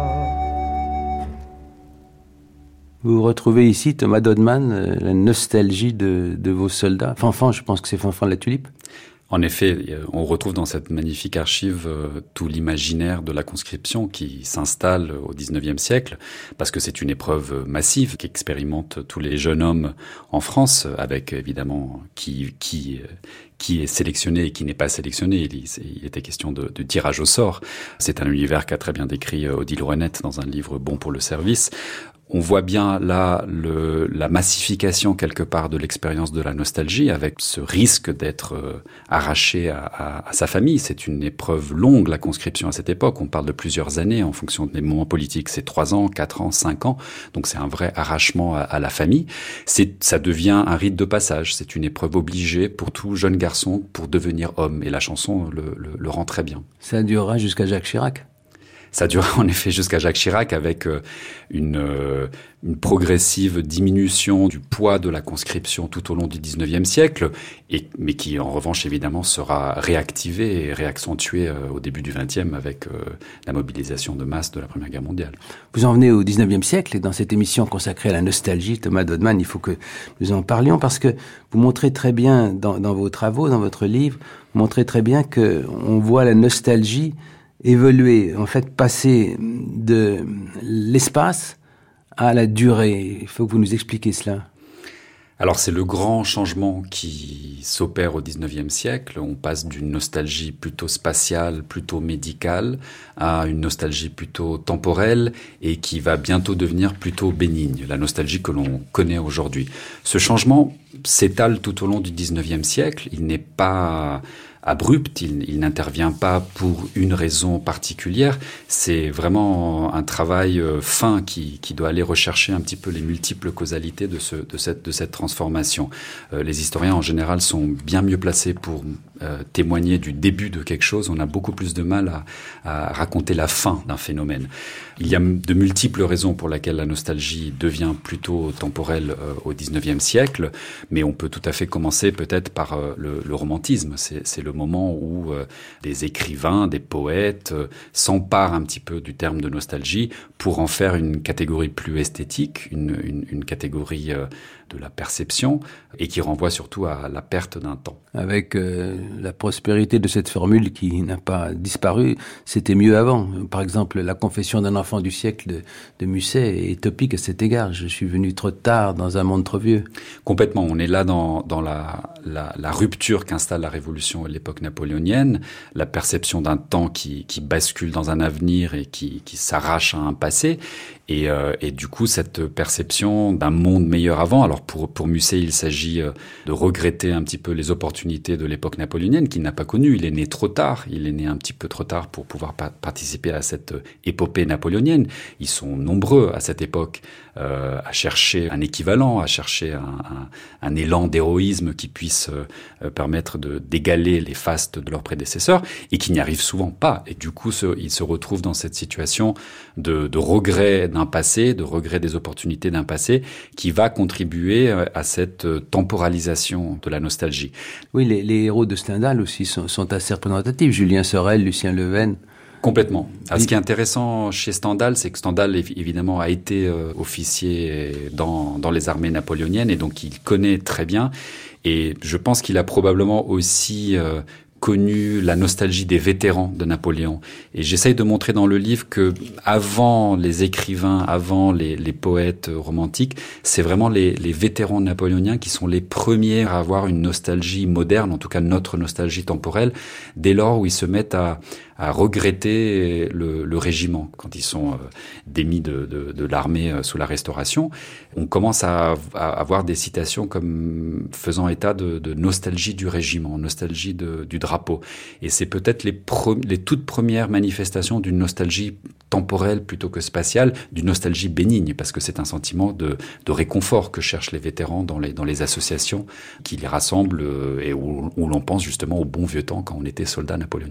Vous retrouvez ici, Thomas Dodman, la nostalgie de, de vos soldats. Fanfan, je pense que c'est Fanfan de la Tulipe. En effet, on retrouve dans cette magnifique archive euh, tout l'imaginaire de la conscription qui s'installe au dix-neuvième siècle, parce que c'est une épreuve massive qu'expérimentent tous les jeunes hommes en France, avec évidemment qui qui qui est sélectionné et qui n'est pas sélectionné. Il, il était question de, de tirage au sort. C'est un univers qu'a très bien décrit Odile Rouennette dans un livre Bon pour le service. On voit bien là le, la massification quelque part de l'expérience de la nostalgie, avec ce risque d'être euh, arraché à, à, à sa famille. C'est une épreuve longue, la conscription à cette époque. On parle de plusieurs années en fonction des moments politiques. C'est trois ans, quatre ans, cinq ans. Donc c'est un vrai arrachement à, à la famille. C'est, ça devient un rite de passage. C'est une épreuve obligée pour tout jeune garçon pour devenir homme. Et la chanson le, le, le rend très bien. Ça durera jusqu'à Jacques Chirac. Ça dure en effet jusqu'à Jacques Chirac, avec une, une progressive diminution du poids de la conscription tout au long du dix-neuvième siècle, et, mais qui en revanche évidemment sera réactivée et réaccentuée au début du vingtième avec la mobilisation de masse de la Première Guerre mondiale. Vous en venez au dix-neuvième siècle, et dans cette émission consacrée à la nostalgie, Thomas Dodman, il faut que nous en parlions, parce que vous montrez très bien dans, dans vos travaux, dans votre livre, vous montrez très bien que on voit la nostalgie évoluer, en fait passer de l'espace à la durée. Il faut que vous nous expliquiez cela. Alors c'est le grand changement qui s'opère au dix-neuvième siècle. On passe d'une nostalgie plutôt spatiale, plutôt médicale, à une nostalgie plutôt temporelle et qui va bientôt devenir plutôt bénigne, la nostalgie que l'on connaît aujourd'hui. Ce changement s'étale tout au long du dix-neuvième siècle. Il n'est pas abrupt, il, il n'intervient pas pour une raison particulière. C'est vraiment un travail euh, fin qui, qui doit aller rechercher un petit peu les multiples causalités de, ce, de, cette, de cette transformation. Euh, les historiens en général sont bien mieux placés pour euh, témoigner du début de quelque chose. On a beaucoup plus de mal à, à raconter la fin d'un phénomène. Il y a de multiples raisons pour lesquelles la nostalgie devient plutôt temporelle euh, au dix-neuvième siècle, mais on peut tout à fait commencer peut-être par euh, le, le romantisme. C'est, c'est le moment où euh, des écrivains, des poètes euh, s'emparent un petit peu du terme de nostalgie pour en faire une catégorie plus esthétique, une, une, une catégorie euh, de la perception, et qui renvoie surtout à la perte d'un temps. Avec euh, la prospérité de cette formule qui n'a pas disparu, c'était mieux avant. Par exemple, la confession d'un enfant du siècle de, de Musset est topique à cet égard. Je suis venu trop tard dans un monde trop vieux. Complètement. On est là dans, dans la, la, la rupture qu'installe la Révolution à l'époque napoléonienne, la perception d'un temps qui, qui bascule dans un avenir et qui, qui s'arrache à un passé. Et, euh, et du coup, cette perception d'un monde meilleur avant. Alors pour, pour Musset, il s'agit de regretter un petit peu les opportunités de l'époque napoléonienne qu'il n'a pas connues. Il est né trop tard. Il est né un petit peu trop tard pour pouvoir pa- participer à cette épopée napoléonienne. Ils sont nombreux à cette époque euh, à chercher un équivalent, à chercher un, un, un élan d'héroïsme qui puisse euh, permettre de, d'égaler les fastes de leurs prédécesseurs, et qui n'y arrivent souvent pas. Et du coup, ce, ils se retrouvent dans cette situation de, de regret d'un passé, de regret des opportunités d'un passé, qui va contribuer à cette temporalisation de la nostalgie. Oui, les, les héros de Stendhal aussi sont, sont assez représentatifs. Julien Sorel, Lucien Leven. Complètement. Alors, ce qui est intéressant chez Stendhal, c'est que Stendhal, évidemment, a été euh, officier dans, dans les armées napoléoniennes, et donc il connaît très bien. Et je pense qu'il a probablement aussi euh, connu la nostalgie des vétérans de Napoléon. Et j'essaye de montrer dans le livre que avant les écrivains, avant les, les poètes romantiques, c'est vraiment les, les vétérans napoléoniens qui sont les premiers à avoir une nostalgie moderne, en tout cas notre nostalgie temporelle, dès lors où ils se mettent à à regretter le, le régiment quand ils sont euh, démis de, de, de l'armée euh, sous la Restauration. On commence à, à avoir des citations comme faisant état de, de nostalgie du régiment, nostalgie de, du drapeau. Et c'est peut-être les, pre- les toutes premières manifestations d'une nostalgie temporelle plutôt que spatiale, d'une nostalgie bénigne, parce que c'est un sentiment de, de réconfort que cherchent les vétérans dans les, dans les associations qui les rassemblent euh, et où, où l'on pense justement au bon vieux temps quand on était soldat napoléonien.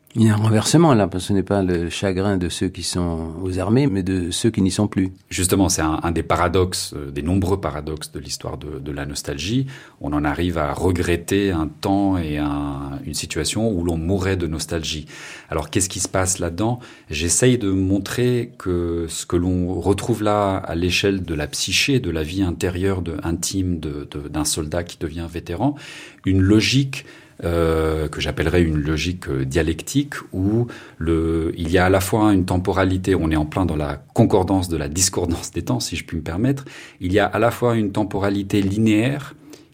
Il y a un renversement là, parce que ce n'est pas le chagrin de ceux qui sont aux armées, mais de ceux qui n'y sont plus. Justement, c'est un, un des paradoxes, euh, des nombreux paradoxes de l'histoire de, de la nostalgie. On en arrive à regretter un temps et un, une situation où l'on mourait de nostalgie. Alors, qu'est-ce qui se passe là-dedans ? J'essaye de montrer que ce que l'on retrouve là à l'échelle de la psyché, de la vie intérieure, de, intime de, de, d'un soldat qui devient vétéran, une logique Euh, que j'appellerais une logique euh, dialectique où le, il y a à la fois une temporalité, on est en plein dans la concordance de la discordance des temps, si je puis me permettre, il y a à la fois une temporalité linéaire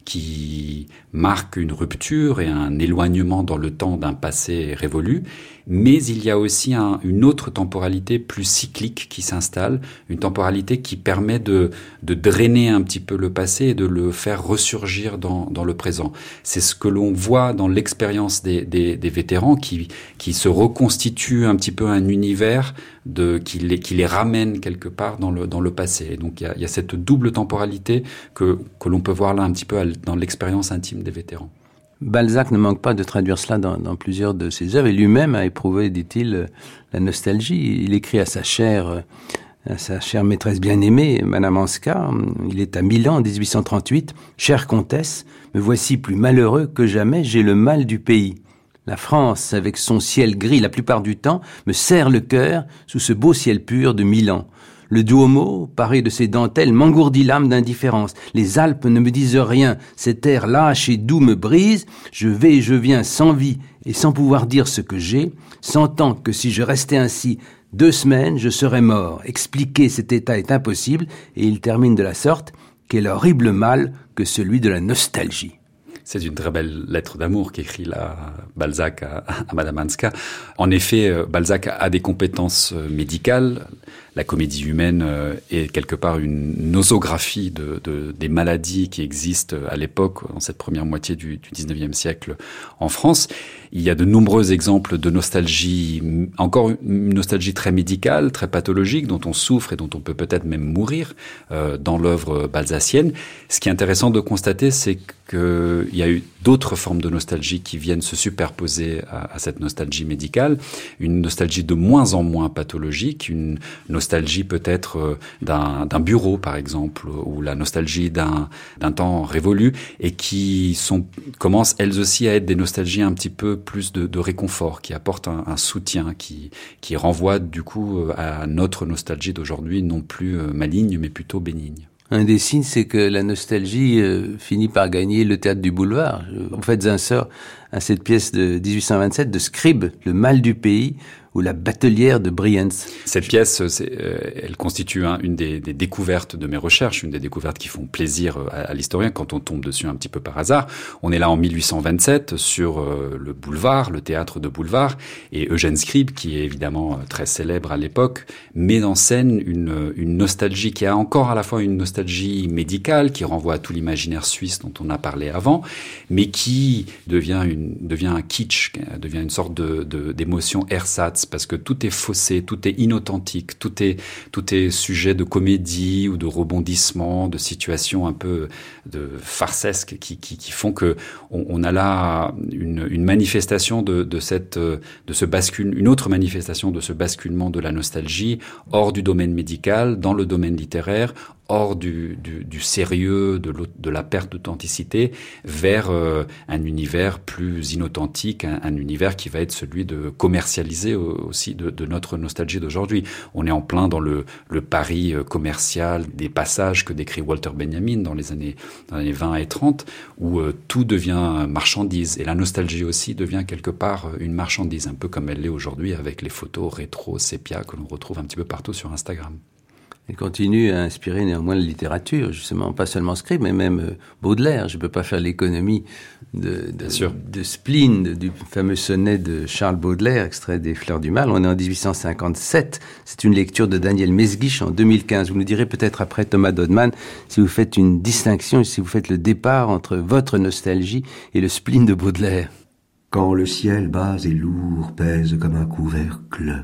qui marque une rupture et un éloignement dans le temps d'un passé révolu, mais il y a aussi un, une autre temporalité plus cyclique qui s'installe, une temporalité qui permet de, de drainer un petit peu le passé et de le faire ressurgir dans, dans le présent. C'est ce que l'on voit dans l'expérience des, des, des vétérans qui, qui se reconstituent un petit peu un univers de, qui, les, qui les ramène quelque part dans le, dans le passé. Et donc il y a, il y a cette double temporalité que, que l'on peut voir là un petit peu dans l'expérience intime des vétérans. Balzac ne manque pas de traduire cela dans, dans plusieurs de ses œuvres, et lui-même a éprouvé, dit-il, la nostalgie. Il écrit à sa chère, à sa chère maîtresse bien-aimée, Madame Hanska, il est à Milan en dix-huit cent trente-huit, « Chère comtesse, me voici plus malheureux que jamais, j'ai le mal du pays. La France, avec son ciel gris la plupart du temps, me serre le cœur sous ce beau ciel pur de Milan. Le Duomo, paré de ses dentelles, m'engourdit l'âme d'indifférence. Les Alpes ne me disent rien. Cet air lâche et doux me brise. Je vais et je viens sans vie et sans pouvoir dire ce que j'ai, sentant que si je restais ainsi deux semaines, je serais mort. Expliquer cet état est impossible, et il termine de la sorte. Quel horrible mal que celui de la nostalgie. C'est une très belle lettre d'amour qu'écrit là Balzac à, à Madame Hanska. En effet, Balzac a des compétences médicales. La comédie humaine est quelque part une nosographie de, de, des maladies qui existent à l'époque, dans cette première moitié du, du dix-neuvième siècle en France. Il y a de nombreux exemples de nostalgie, encore une nostalgie très médicale, très pathologique, dont on souffre et dont on peut peut-être même mourir euh, dans l'œuvre balzacienne. Ce qui est intéressant de constater, c'est qu'il y a eu d'autres formes de nostalgie qui viennent se superposer à, à cette nostalgie médicale. Une nostalgie de moins en moins pathologique, une nostalgie peut-être d'un, d'un bureau, par exemple, ou la nostalgie d'un, d'un temps révolu, et qui sont, commencent elles aussi à être des nostalgies un petit peu plus de, de réconfort, qui apportent un, un soutien, qui, qui renvoie du coup à notre nostalgie d'aujourd'hui, non plus maligne, mais plutôt bénigne. Un des signes, c'est que la nostalgie euh, finit par gagner le théâtre du boulevard. Vous faites un sort à cette pièce de dix-huit cent vingt-sept de Scribe, Le mal du pays, ou La batelière de Briens. Cette pièce, c'est, euh, elle constitue hein, une des, des découvertes de mes recherches, une des découvertes qui font plaisir à, à l'historien quand on tombe dessus un petit peu par hasard. On est là en mille huit cent vingt-sept sur euh, le boulevard, le théâtre de boulevard, et Eugène Scribe, qui est évidemment très célèbre à l'époque, met en scène une, une nostalgie qui a encore à la fois une nostalgie médicale, qui renvoie à tout l'imaginaire suisse dont on a parlé avant, mais qui devient, une, devient un kitsch, devient une sorte de, de, d'émotion ersatz, parce que tout est faussé, tout est inauthentique, tout est, tout est sujet de comédie ou de rebondissement, de situations un peu de farcesques qui, qui, qui font que on, on a là une, une manifestation de, de cette, de ce bascule, une autre manifestation de ce basculement de la nostalgie hors du domaine médical, dans le domaine littéraire, hors du, du, du sérieux, de, de la perte d'authenticité, vers euh, un univers plus inauthentique, un, un univers qui va être celui de commercialiser aussi de, de notre nostalgie d'aujourd'hui. On est en plein dans le, le pari commercial des passages que décrit Walter Benjamin dans les années, dans les années vingt et trente, où euh, tout devient marchandise, et la nostalgie aussi devient quelque part une marchandise, un peu comme elle l'est aujourd'hui avec les photos rétro, sépia que l'on retrouve un petit peu partout sur Instagram. Il continue à inspirer néanmoins la littérature, justement, pas seulement Scribe, mais même euh, Baudelaire. Je ne peux pas faire l'économie de, de, de spleen, de, du fameux sonnet de Charles Baudelaire, extrait des Fleurs du Mal. On est en dix-huit cent cinquante-sept. C'est une lecture de Daniel Mesguich en deux mille quinze. Vous nous direz peut-être après Thomas Dodman si vous faites une distinction, si vous faites le départ entre votre nostalgie et le spleen de Baudelaire. Quand le ciel bas et lourd pèse comme un couvercle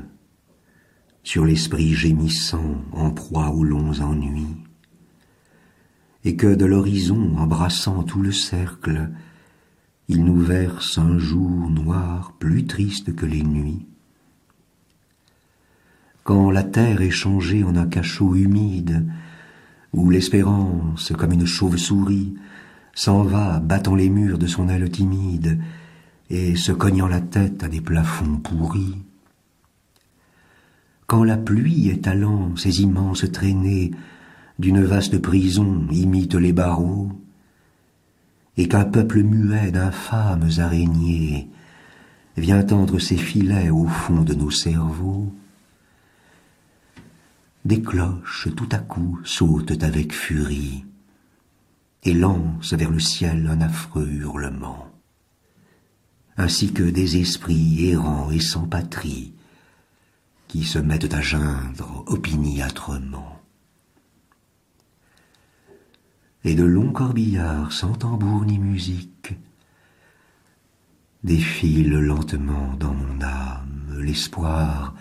sur l'esprit gémissant en proie aux longs ennuis, et que de l'horizon embrassant tout le cercle, il nous verse un jour noir plus triste que les nuits. Quand la terre est changée en un cachot humide, où l'espérance, comme une chauve-souris, s'en va battant les murs de son aile timide et se cognant la tête à des plafonds pourris. Quand la pluie étalant ses immenses traînées d'une vaste prison imite les barreaux, et qu'un peuple muet d'infâmes araignées vient tendre ses filets au fond de nos cerveaux, des cloches tout à coup sautent avec furie et lancent vers le ciel un affreux hurlement, ainsi que des esprits errants et sans patrie qui se mettent à geindre opiniâtrement. Et de longs corbillards sans tambour ni musique défilent lentement dans mon âme l'espoir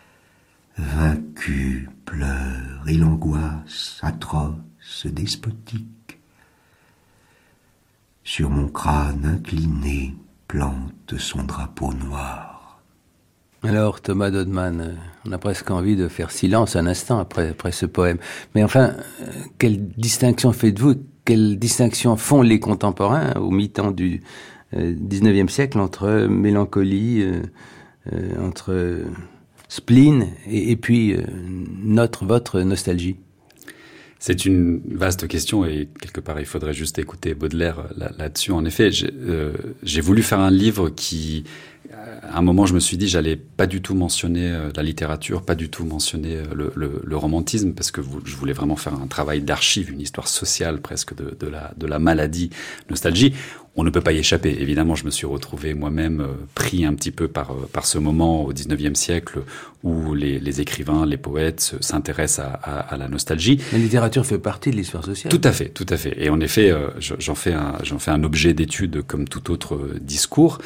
vaincu pleure et l'angoisse atroce despotique sur mon crâne incliné plante son drapeau noir. Alors Thomas Dodman, on a presque envie de faire silence un instant après, après ce poème. Mais enfin, quelle distinction faites-vous, quelle distinction font les contemporains au mi-temps du euh, dix-neuvième siècle entre mélancolie, euh, euh, entre spleen et, et puis euh, notre, votre nostalgie? C'est une vaste question et quelque part il faudrait juste écouter Baudelaire là, là-dessus. En effet, j'ai, euh, j'ai voulu faire un livre qui, à un moment, je me suis dit j'allais pas du tout mentionner euh, la littérature, pas du tout mentionner euh, le, le, le romantisme, parce que vous, je voulais vraiment faire un travail d'archive, une histoire sociale presque de, de la de la maladie nostalgie. On ne peut pas y échapper. Évidemment, je me suis retrouvé moi-même euh, pris un petit peu par euh, par ce moment au dix-neuvième siècle où les, les écrivains, les poètes s'intéressent à, à, à la nostalgie. La littérature fait partie de l'histoire sociale. Tout à fait, tout à fait. Et en effet, euh, j'en fais un, j'en fais un objet d'étude comme tout autre euh, discours.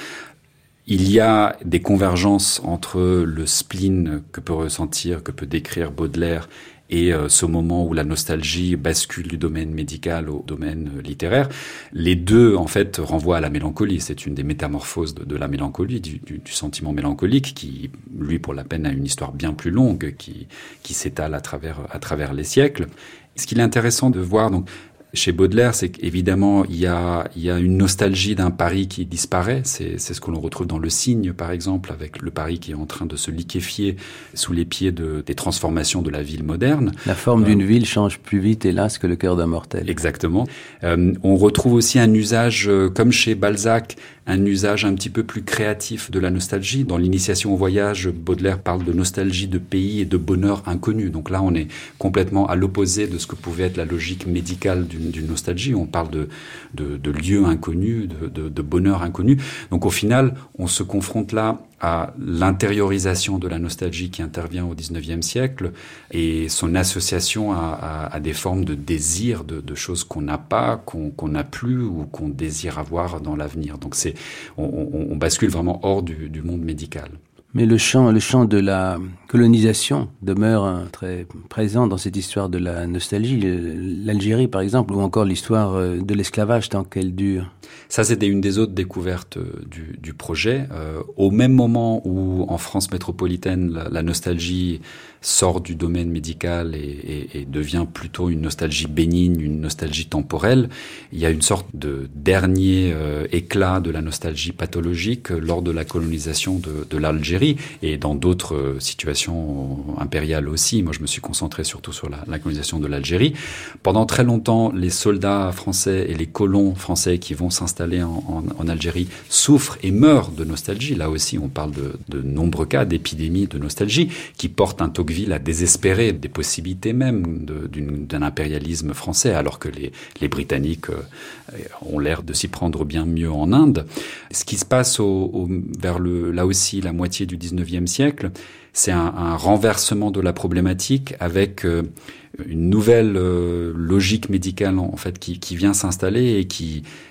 Il y a des convergences entre le spleen que peut ressentir, que peut décrire Baudelaire, et euh, ce moment où la nostalgie bascule du domaine médical au domaine euh, littéraire. Les deux, en fait, renvoient à la mélancolie. C'est une des métamorphoses de, de la mélancolie, du, du, du sentiment mélancolique, qui, lui, pour la peine, a une histoire bien plus longue, qui, qui s'étale à travers, à travers les siècles. Ce qu'il est intéressant de voir, donc, chez Baudelaire, c'est qu'évidemment, il y a, il y a une nostalgie d'un Paris qui disparaît. C'est, c'est ce que l'on retrouve dans Le Cygne, par exemple, avec le Paris qui est en train de se liquéfier sous les pieds de, des transformations de la ville moderne. La forme euh, d'une ville change plus vite, hélas, que le cœur d'un mortel. Exactement. Euh, on retrouve aussi un usage, euh, comme chez Balzac, un usage un petit peu plus créatif de la nostalgie. Dans l'Initiation au voyage, Baudelaire parle de nostalgie de pays et de bonheur inconnu. Donc là, on est complètement à l'opposé de ce que pouvait être la logique médicale d'une, d'une nostalgie. On parle de, de, de lieux inconnus, de, de, de bonheur inconnu. Donc au final, on se confronte là à l'intériorisation de la nostalgie qui intervient au dix-neuvième siècle et son association à, à, à des formes de désir, de, de choses qu'on n'a pas, qu'on, qu'on n'a plus ou qu'on désire avoir dans l'avenir. Donc c'est, on, on, on bascule vraiment hors du, du monde médical. Mais le champ, le champ de la colonisation demeure hein, très présent dans cette histoire de la nostalgie. L'Algérie, par exemple, ou encore l'histoire de l'esclavage tant qu'elle dure. Ça, c'était une des autres découvertes du, du projet. Euh, au même moment où, en France métropolitaine, la, la nostalgie sort du domaine médical et, et, et devient plutôt une nostalgie bénigne, une nostalgie temporelle, il y a une sorte de dernier euh, éclat de la nostalgie pathologique lors de la colonisation de, de l'Algérie et dans d'autres euh, situations impériales aussi. Moi, je me suis concentré surtout sur la, la colonisation de l'Algérie. Pendant très longtemps, les soldats français et les colons français qui vont s'installer en, en, en Algérie souffrent et meurent de nostalgie. Là aussi, on parle de, de nombreux cas d'épidémies de nostalgie qui portent un Tocqueville à désespérer des possibilités même de, d'une, d'un impérialisme français, alors que les, les Britanniques euh, ont l'air de s'y prendre bien mieux en Inde. Ce qui se passe au, au, vers le, là aussi la moitié du dix-neuvième siècle, c'est un, un renversement de la problématique avec euh, une nouvelle euh, logique médicale en fait qui, qui vient s'installer et qui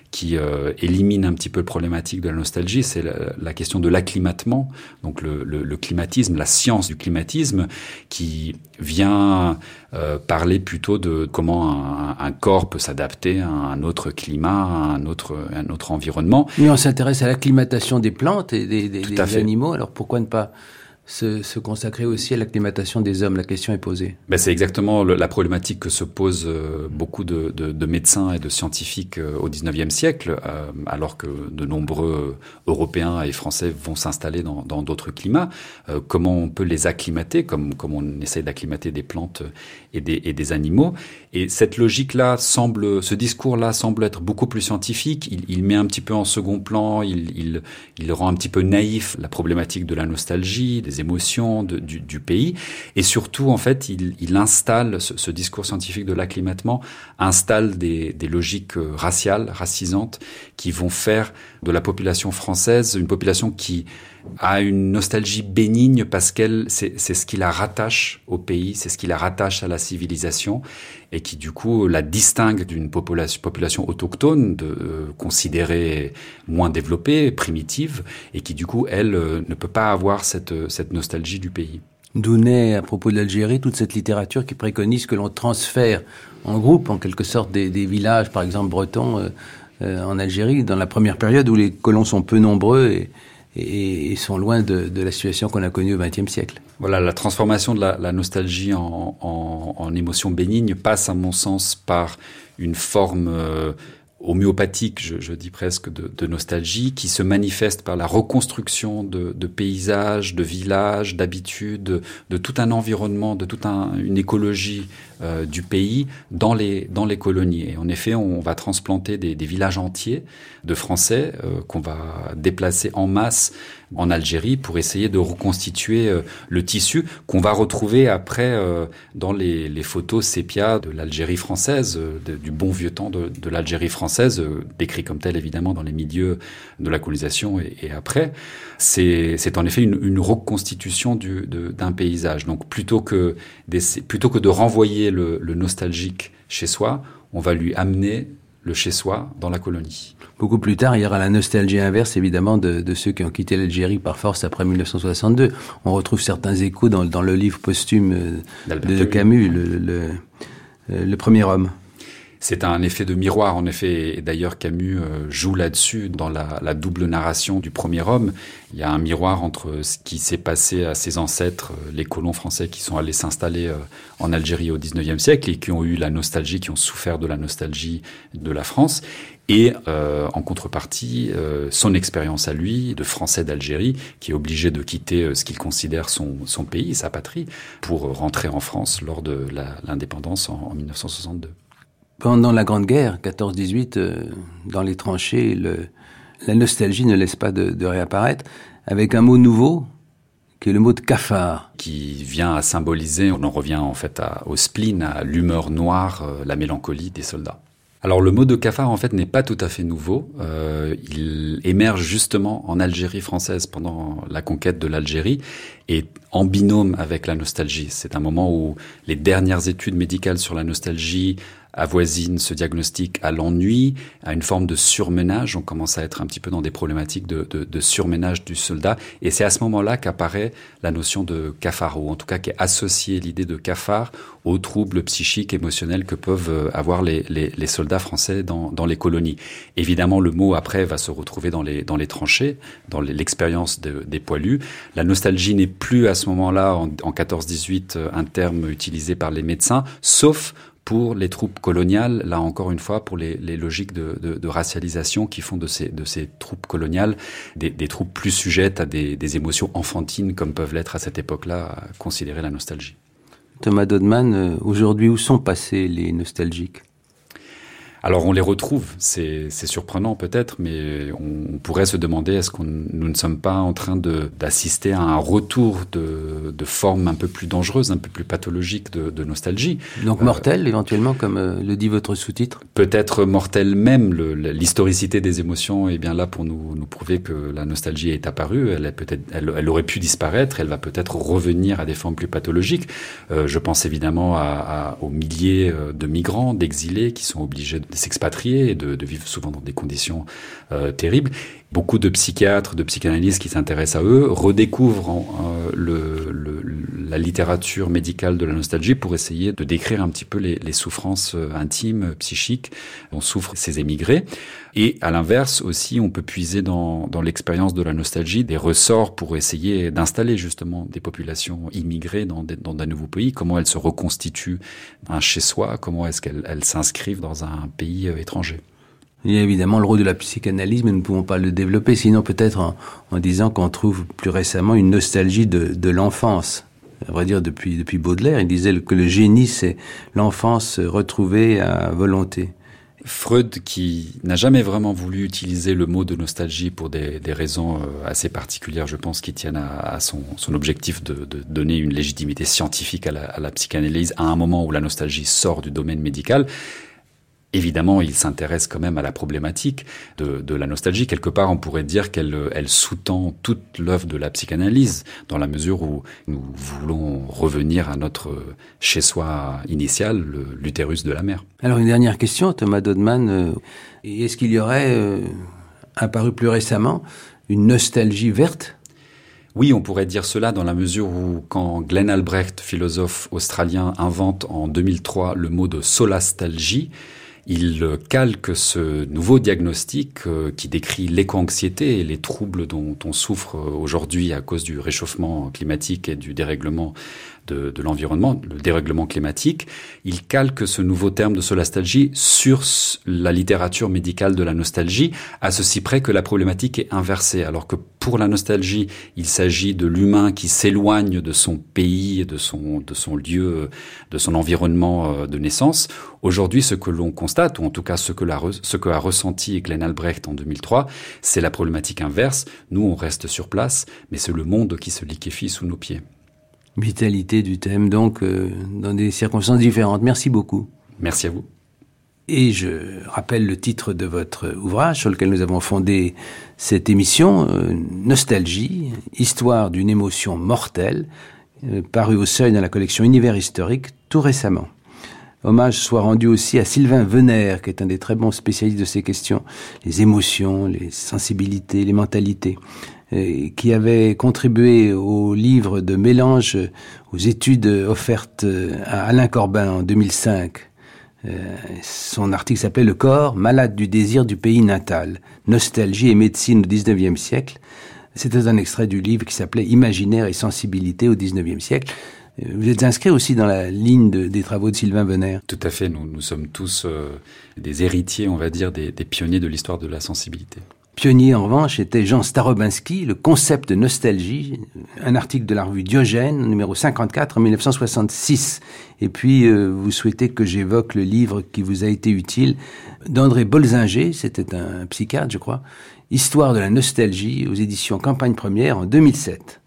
qui euh, élimine un petit peu le problématique de la nostalgie, c'est la, la question de l'acclimatement, donc le, le, le climatisme, la science du climatisme, qui vient euh, parler plutôt de comment un, un corps peut s'adapter à un autre climat, à un autre, un autre environnement. Mais on s'intéresse à l'acclimatation des plantes et des, des, des animaux, alors pourquoi ne pas Se, se consacrer aussi à l'acclimatation des hommes? La question est posée. Ben c'est exactement le, la problématique que se posent euh, beaucoup de, de, de médecins et de scientifiques euh, au dix-neuvième siècle, euh, alors que de nombreux Européens et Français vont s'installer dans, dans d'autres climats. Euh, comment on peut les acclimater, comme, comme on essaie d'acclimater des plantes et des, et des animaux. Et cette logique-là semble, ce discours-là semble être beaucoup plus scientifique. Il, il met un petit peu en second plan, il, il, il rend un petit peu naïf la problématique de la nostalgie, des émotions de, du, du pays, et surtout en fait il, il installe ce, ce discours scientifique de l'acclimatement installe des, des logiques raciales, racisantes, qui vont faire de la population française une population qui a une nostalgie bénigne parce qu'elle c'est, c'est ce qui la rattache au pays, c'est ce qui la rattache à la civilisation, et qui du coup la distingue d'une population, population autochtone de, euh, considérée moins développée, primitive, et qui du coup elle euh, ne peut pas avoir cette, cette nostalgie du pays. D'où naît, à propos de l'Algérie, toute cette littérature qui préconise que l'on transfère en groupe, en quelque sorte, des, des villages, par exemple bretons, euh, euh, en Algérie, dans la première période où les colons sont peu nombreux et et sont loin de, de la situation qu'on a connue au vingtième siècle. Voilà, la transformation de la, la nostalgie en, en, en émotion bénigne passe, à mon sens, par une forme euh, homéopathique, je, je dis presque, de, de nostalgie, qui se manifeste par la reconstruction de, de paysages, de villages, d'habitudes, de, de tout un environnement, de toute un, une écologie euh, du pays dans les, dans les colonies. Et en effet, on va transplanter des, des villages entiers de Français euh, qu'on va déplacer en masse en Algérie pour essayer de reconstituer euh, le tissu qu'on va retrouver après euh, dans les, les photos sépia de l'Algérie française, euh, de, du bon vieux temps de, de l'Algérie française, euh, décrit comme tel évidemment dans les milieux de la colonisation et, et après. C'est, c'est en effet une, une reconstitution du, de, d'un paysage. Donc plutôt que, plutôt que de renvoyer le, le nostalgique chez soi, on va lui amener le chez-soi dans la colonie. Beaucoup plus tard, il y aura la nostalgie inverse, évidemment, de, de ceux qui ont quitté l'Algérie par force après dix-neuf cent soixante-deux. On retrouve certains échos dans, dans le livre posthume de, de Camus, le, le, le, le premier homme. C'est un effet de miroir, en effet, et d'ailleurs Camus joue là-dessus dans la, la double narration du premier homme. Il y a un miroir entre ce qui s'est passé à ses ancêtres, les colons français qui sont allés s'installer en Algérie au dix-neuvième siècle et qui ont eu la nostalgie, qui ont souffert de la nostalgie de la France, et euh, en contrepartie, euh, son expérience à lui, de Français d'Algérie, qui est obligé de quitter euh, ce qu'il considère son, son pays, sa patrie, pour rentrer en France lors de la, l'indépendance en, en dix-neuf cent soixante-deux. Pendant la Grande Guerre, quatorze dix-huit, euh, dans les tranchées, le, la nostalgie ne laisse pas de, de réapparaître, avec un mot nouveau, qui est le mot de cafard. Qui vient à symboliser, on en revient en fait à, au spleen, à l'humeur noire, euh, la mélancolie des soldats. Alors le mot de cafard en fait n'est pas tout à fait nouveau. Euh, il émerge justement en Algérie française pendant la conquête de l'Algérie et en binôme avec la nostalgie. C'est un moment où les dernières études médicales sur la nostalgie avoisine ce diagnostic à l'ennui, à une forme de surménage. On commence à être un petit peu dans des problématiques de, de, de surménage du soldat. Et c'est à ce moment-là qu'apparaît la notion de cafard, ou en tout cas qu'est associée l'idée de cafard aux troubles psychiques, émotionnels que peuvent avoir les, les, les soldats français dans, dans les colonies. Évidemment, le mot après va se retrouver dans les, dans les tranchées, dans les, l'expérience de, des poilus. La nostalgie n'est plus à ce moment-là, en, en quatorze dix-huit, un terme utilisé par les médecins, sauf pour les troupes coloniales, là encore une fois, pour les, les logiques de, de, de racialisation qui font de ces, de ces troupes coloniales des, des troupes plus sujettes à des, des émotions enfantines, comme peuvent l'être à cette époque-là, à considérer la nostalgie. Thomas Dodman, aujourd'hui, où sont passés les nostalgiques ? Alors on les retrouve, c'est, c'est surprenant peut-être, mais on pourrait se demander est-ce que nous ne sommes pas en train de, d'assister à un retour de, de formes un peu plus dangereuses, un peu plus pathologiques de, de nostalgie. Donc mortelle euh, éventuellement, comme euh, le dit votre sous-titre ? Peut-être mortelle même. Le, l'historicité des émotions est bien là pour nous, nous prouver que la nostalgie est apparue. Elle, est peut-être, elle, elle aurait pu disparaître, elle va peut-être revenir à des formes plus pathologiques. Euh, je pense évidemment à, à, aux milliers de migrants, d'exilés qui sont obligés de de s'expatrier et de, de vivre souvent dans des conditions euh, terribles. Beaucoup de psychiatres, de psychanalystes qui s'intéressent à eux redécouvrent euh, le, le, la littérature médicale de la nostalgie pour essayer de décrire un petit peu les, les souffrances intimes, psychiques dont souffrent ces émigrés. Et à l'inverse aussi, on peut puiser dans, dans l'expérience de la nostalgie des ressorts pour essayer d'installer justement des populations immigrées dans, des, dans de nouveaux pays, comment elles se reconstituent un chez-soi, comment est-ce qu'elles elles s'inscrivent dans un pays étranger. Il y a évidemment le rôle de la psychanalyse, mais nous ne pouvons pas le développer, sinon peut-être en, en disant qu'on trouve plus récemment une nostalgie de, de l'enfance. À vrai dire, depuis, depuis Baudelaire, il disait que le génie, c'est l'enfance retrouvée à volonté. Freud, qui n'a jamais vraiment voulu utiliser le mot de nostalgie pour des, des raisons assez particulières, je pense, qui tiennent à, à son, son objectif de, de donner une légitimité scientifique à la, à la psychanalyse à un moment où la nostalgie sort du domaine médical. Évidemment, il s'intéresse quand même à la problématique de, de la nostalgie. Quelque part, on pourrait dire qu'elle elle sous-tend toute l'œuvre de la psychanalyse, dans la mesure où nous voulons revenir à notre chez-soi initial, le, l'utérus de la mère. Alors, une dernière question, Thomas Dodman. Euh, est-ce qu'il y aurait, euh, apparu plus récemment, une nostalgie verte ? Oui, on pourrait dire cela dans la mesure où, quand Glenn Albrecht, philosophe australien, invente en deux mille trois le mot de solastalgie, il calque ce nouveau diagnostic euh, qui décrit l'éco-anxiété et les troubles dont on souffre aujourd'hui à cause du réchauffement climatique et du dérèglement de, de l'environnement, le dérèglement climatique. Il calque ce nouveau terme de solastalgie sur la littérature médicale de la nostalgie, à ceci près que la problématique est inversée. Alors que pour la nostalgie, il s'agit de l'humain qui s'éloigne de son pays, de son, de son lieu, de son environnement de naissance. Aujourd'hui, ce que l'on constate, ou en tout cas ce que, la, ce que a ressenti Glenn Albrecht en deux mille trois, c'est la problématique inverse. Nous, on reste sur place, mais c'est le monde qui se liquéfie sous nos pieds. Vitalité du thème, donc, euh, dans des circonstances différentes. Merci beaucoup. Merci à vous. Et je rappelle le titre de votre ouvrage sur lequel nous avons fondé cette émission, euh, Nostalgie, histoire d'une émotion mortelle, euh, paru au Seuil dans la collection Univers historique tout récemment. Hommage soit rendu aussi à Sylvain Venère, qui est un des très bons spécialistes de ces questions, les émotions, les sensibilités, les mentalités, euh, qui avait contribué au livre de mélange, aux études offertes à Alain Corbin en deux mille cinq. Euh, son article s'appelait « Le corps, malade du désir du pays natal, nostalgie et médecine au dix-neuvième siècle ». C'était un extrait du livre qui s'appelait « Imaginaire et sensibilité au dix-neuvième siècle ». Vous êtes inscrit aussi dans la ligne de, des travaux de Sylvain Venère. Tout à fait, nous, nous sommes tous euh, des héritiers, on va dire, des, des pionniers de l'histoire de la sensibilité. Pionnier, en revanche, était Jean Starobinski, le concept de nostalgie, un article de la revue Diogène, numéro cinquante-quatre, en dix-neuf cent soixante-six. Et puis, euh, vous souhaitez que j'évoque le livre qui vous a été utile, d'André Bolzinger, c'était un psychiatre, je crois, Histoire de la nostalgie, aux éditions Campagne Première, en deux mille sept.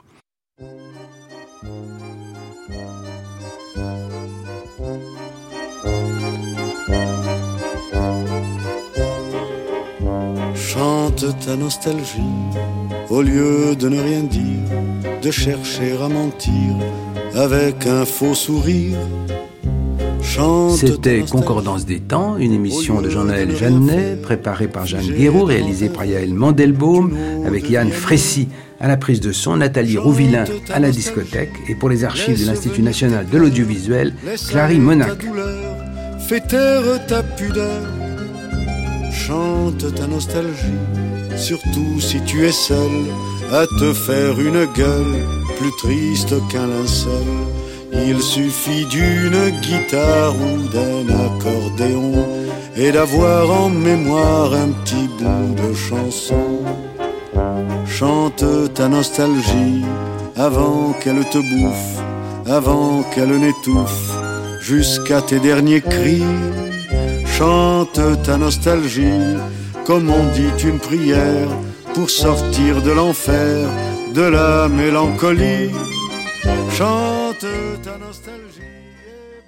Chante ta nostalgie, au lieu de ne rien dire, de chercher à mentir, avec un faux sourire. Chante C'était Concordance des temps, une émission de Jean-Noël Jeannet, préparée par Jeanne Guéroux, réalisée par Yaël Mandelbaum, avec Yann Frécy à la prise de son, Nathalie Rouvillain à la discothèque, et pour les archives de l'Institut National de l'Audiovisuel, Clary Monac. Fais taire ta pudeur, chante ta nostalgie, surtout si tu es seul à te faire une gueule plus triste qu'un linceul. Il suffit d'une guitare ou d'un accordéon et d'avoir en mémoire un petit bout de chanson. Chante ta nostalgie avant qu'elle te bouffe, avant qu'elle n'étouffe, jusqu'à tes derniers cris. Chante ta nostalgie, comme on dit une prière, pour sortir de l'enfer, de la mélancolie. Chante ta nostalgie et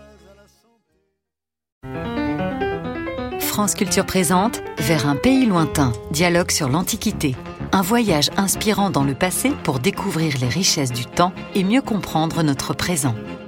bois à la santé. France Culture présente Vers un pays lointain, dialogue sur l'Antiquité. Un voyage inspirant dans le passé pour découvrir les richesses du temps et mieux comprendre notre présent.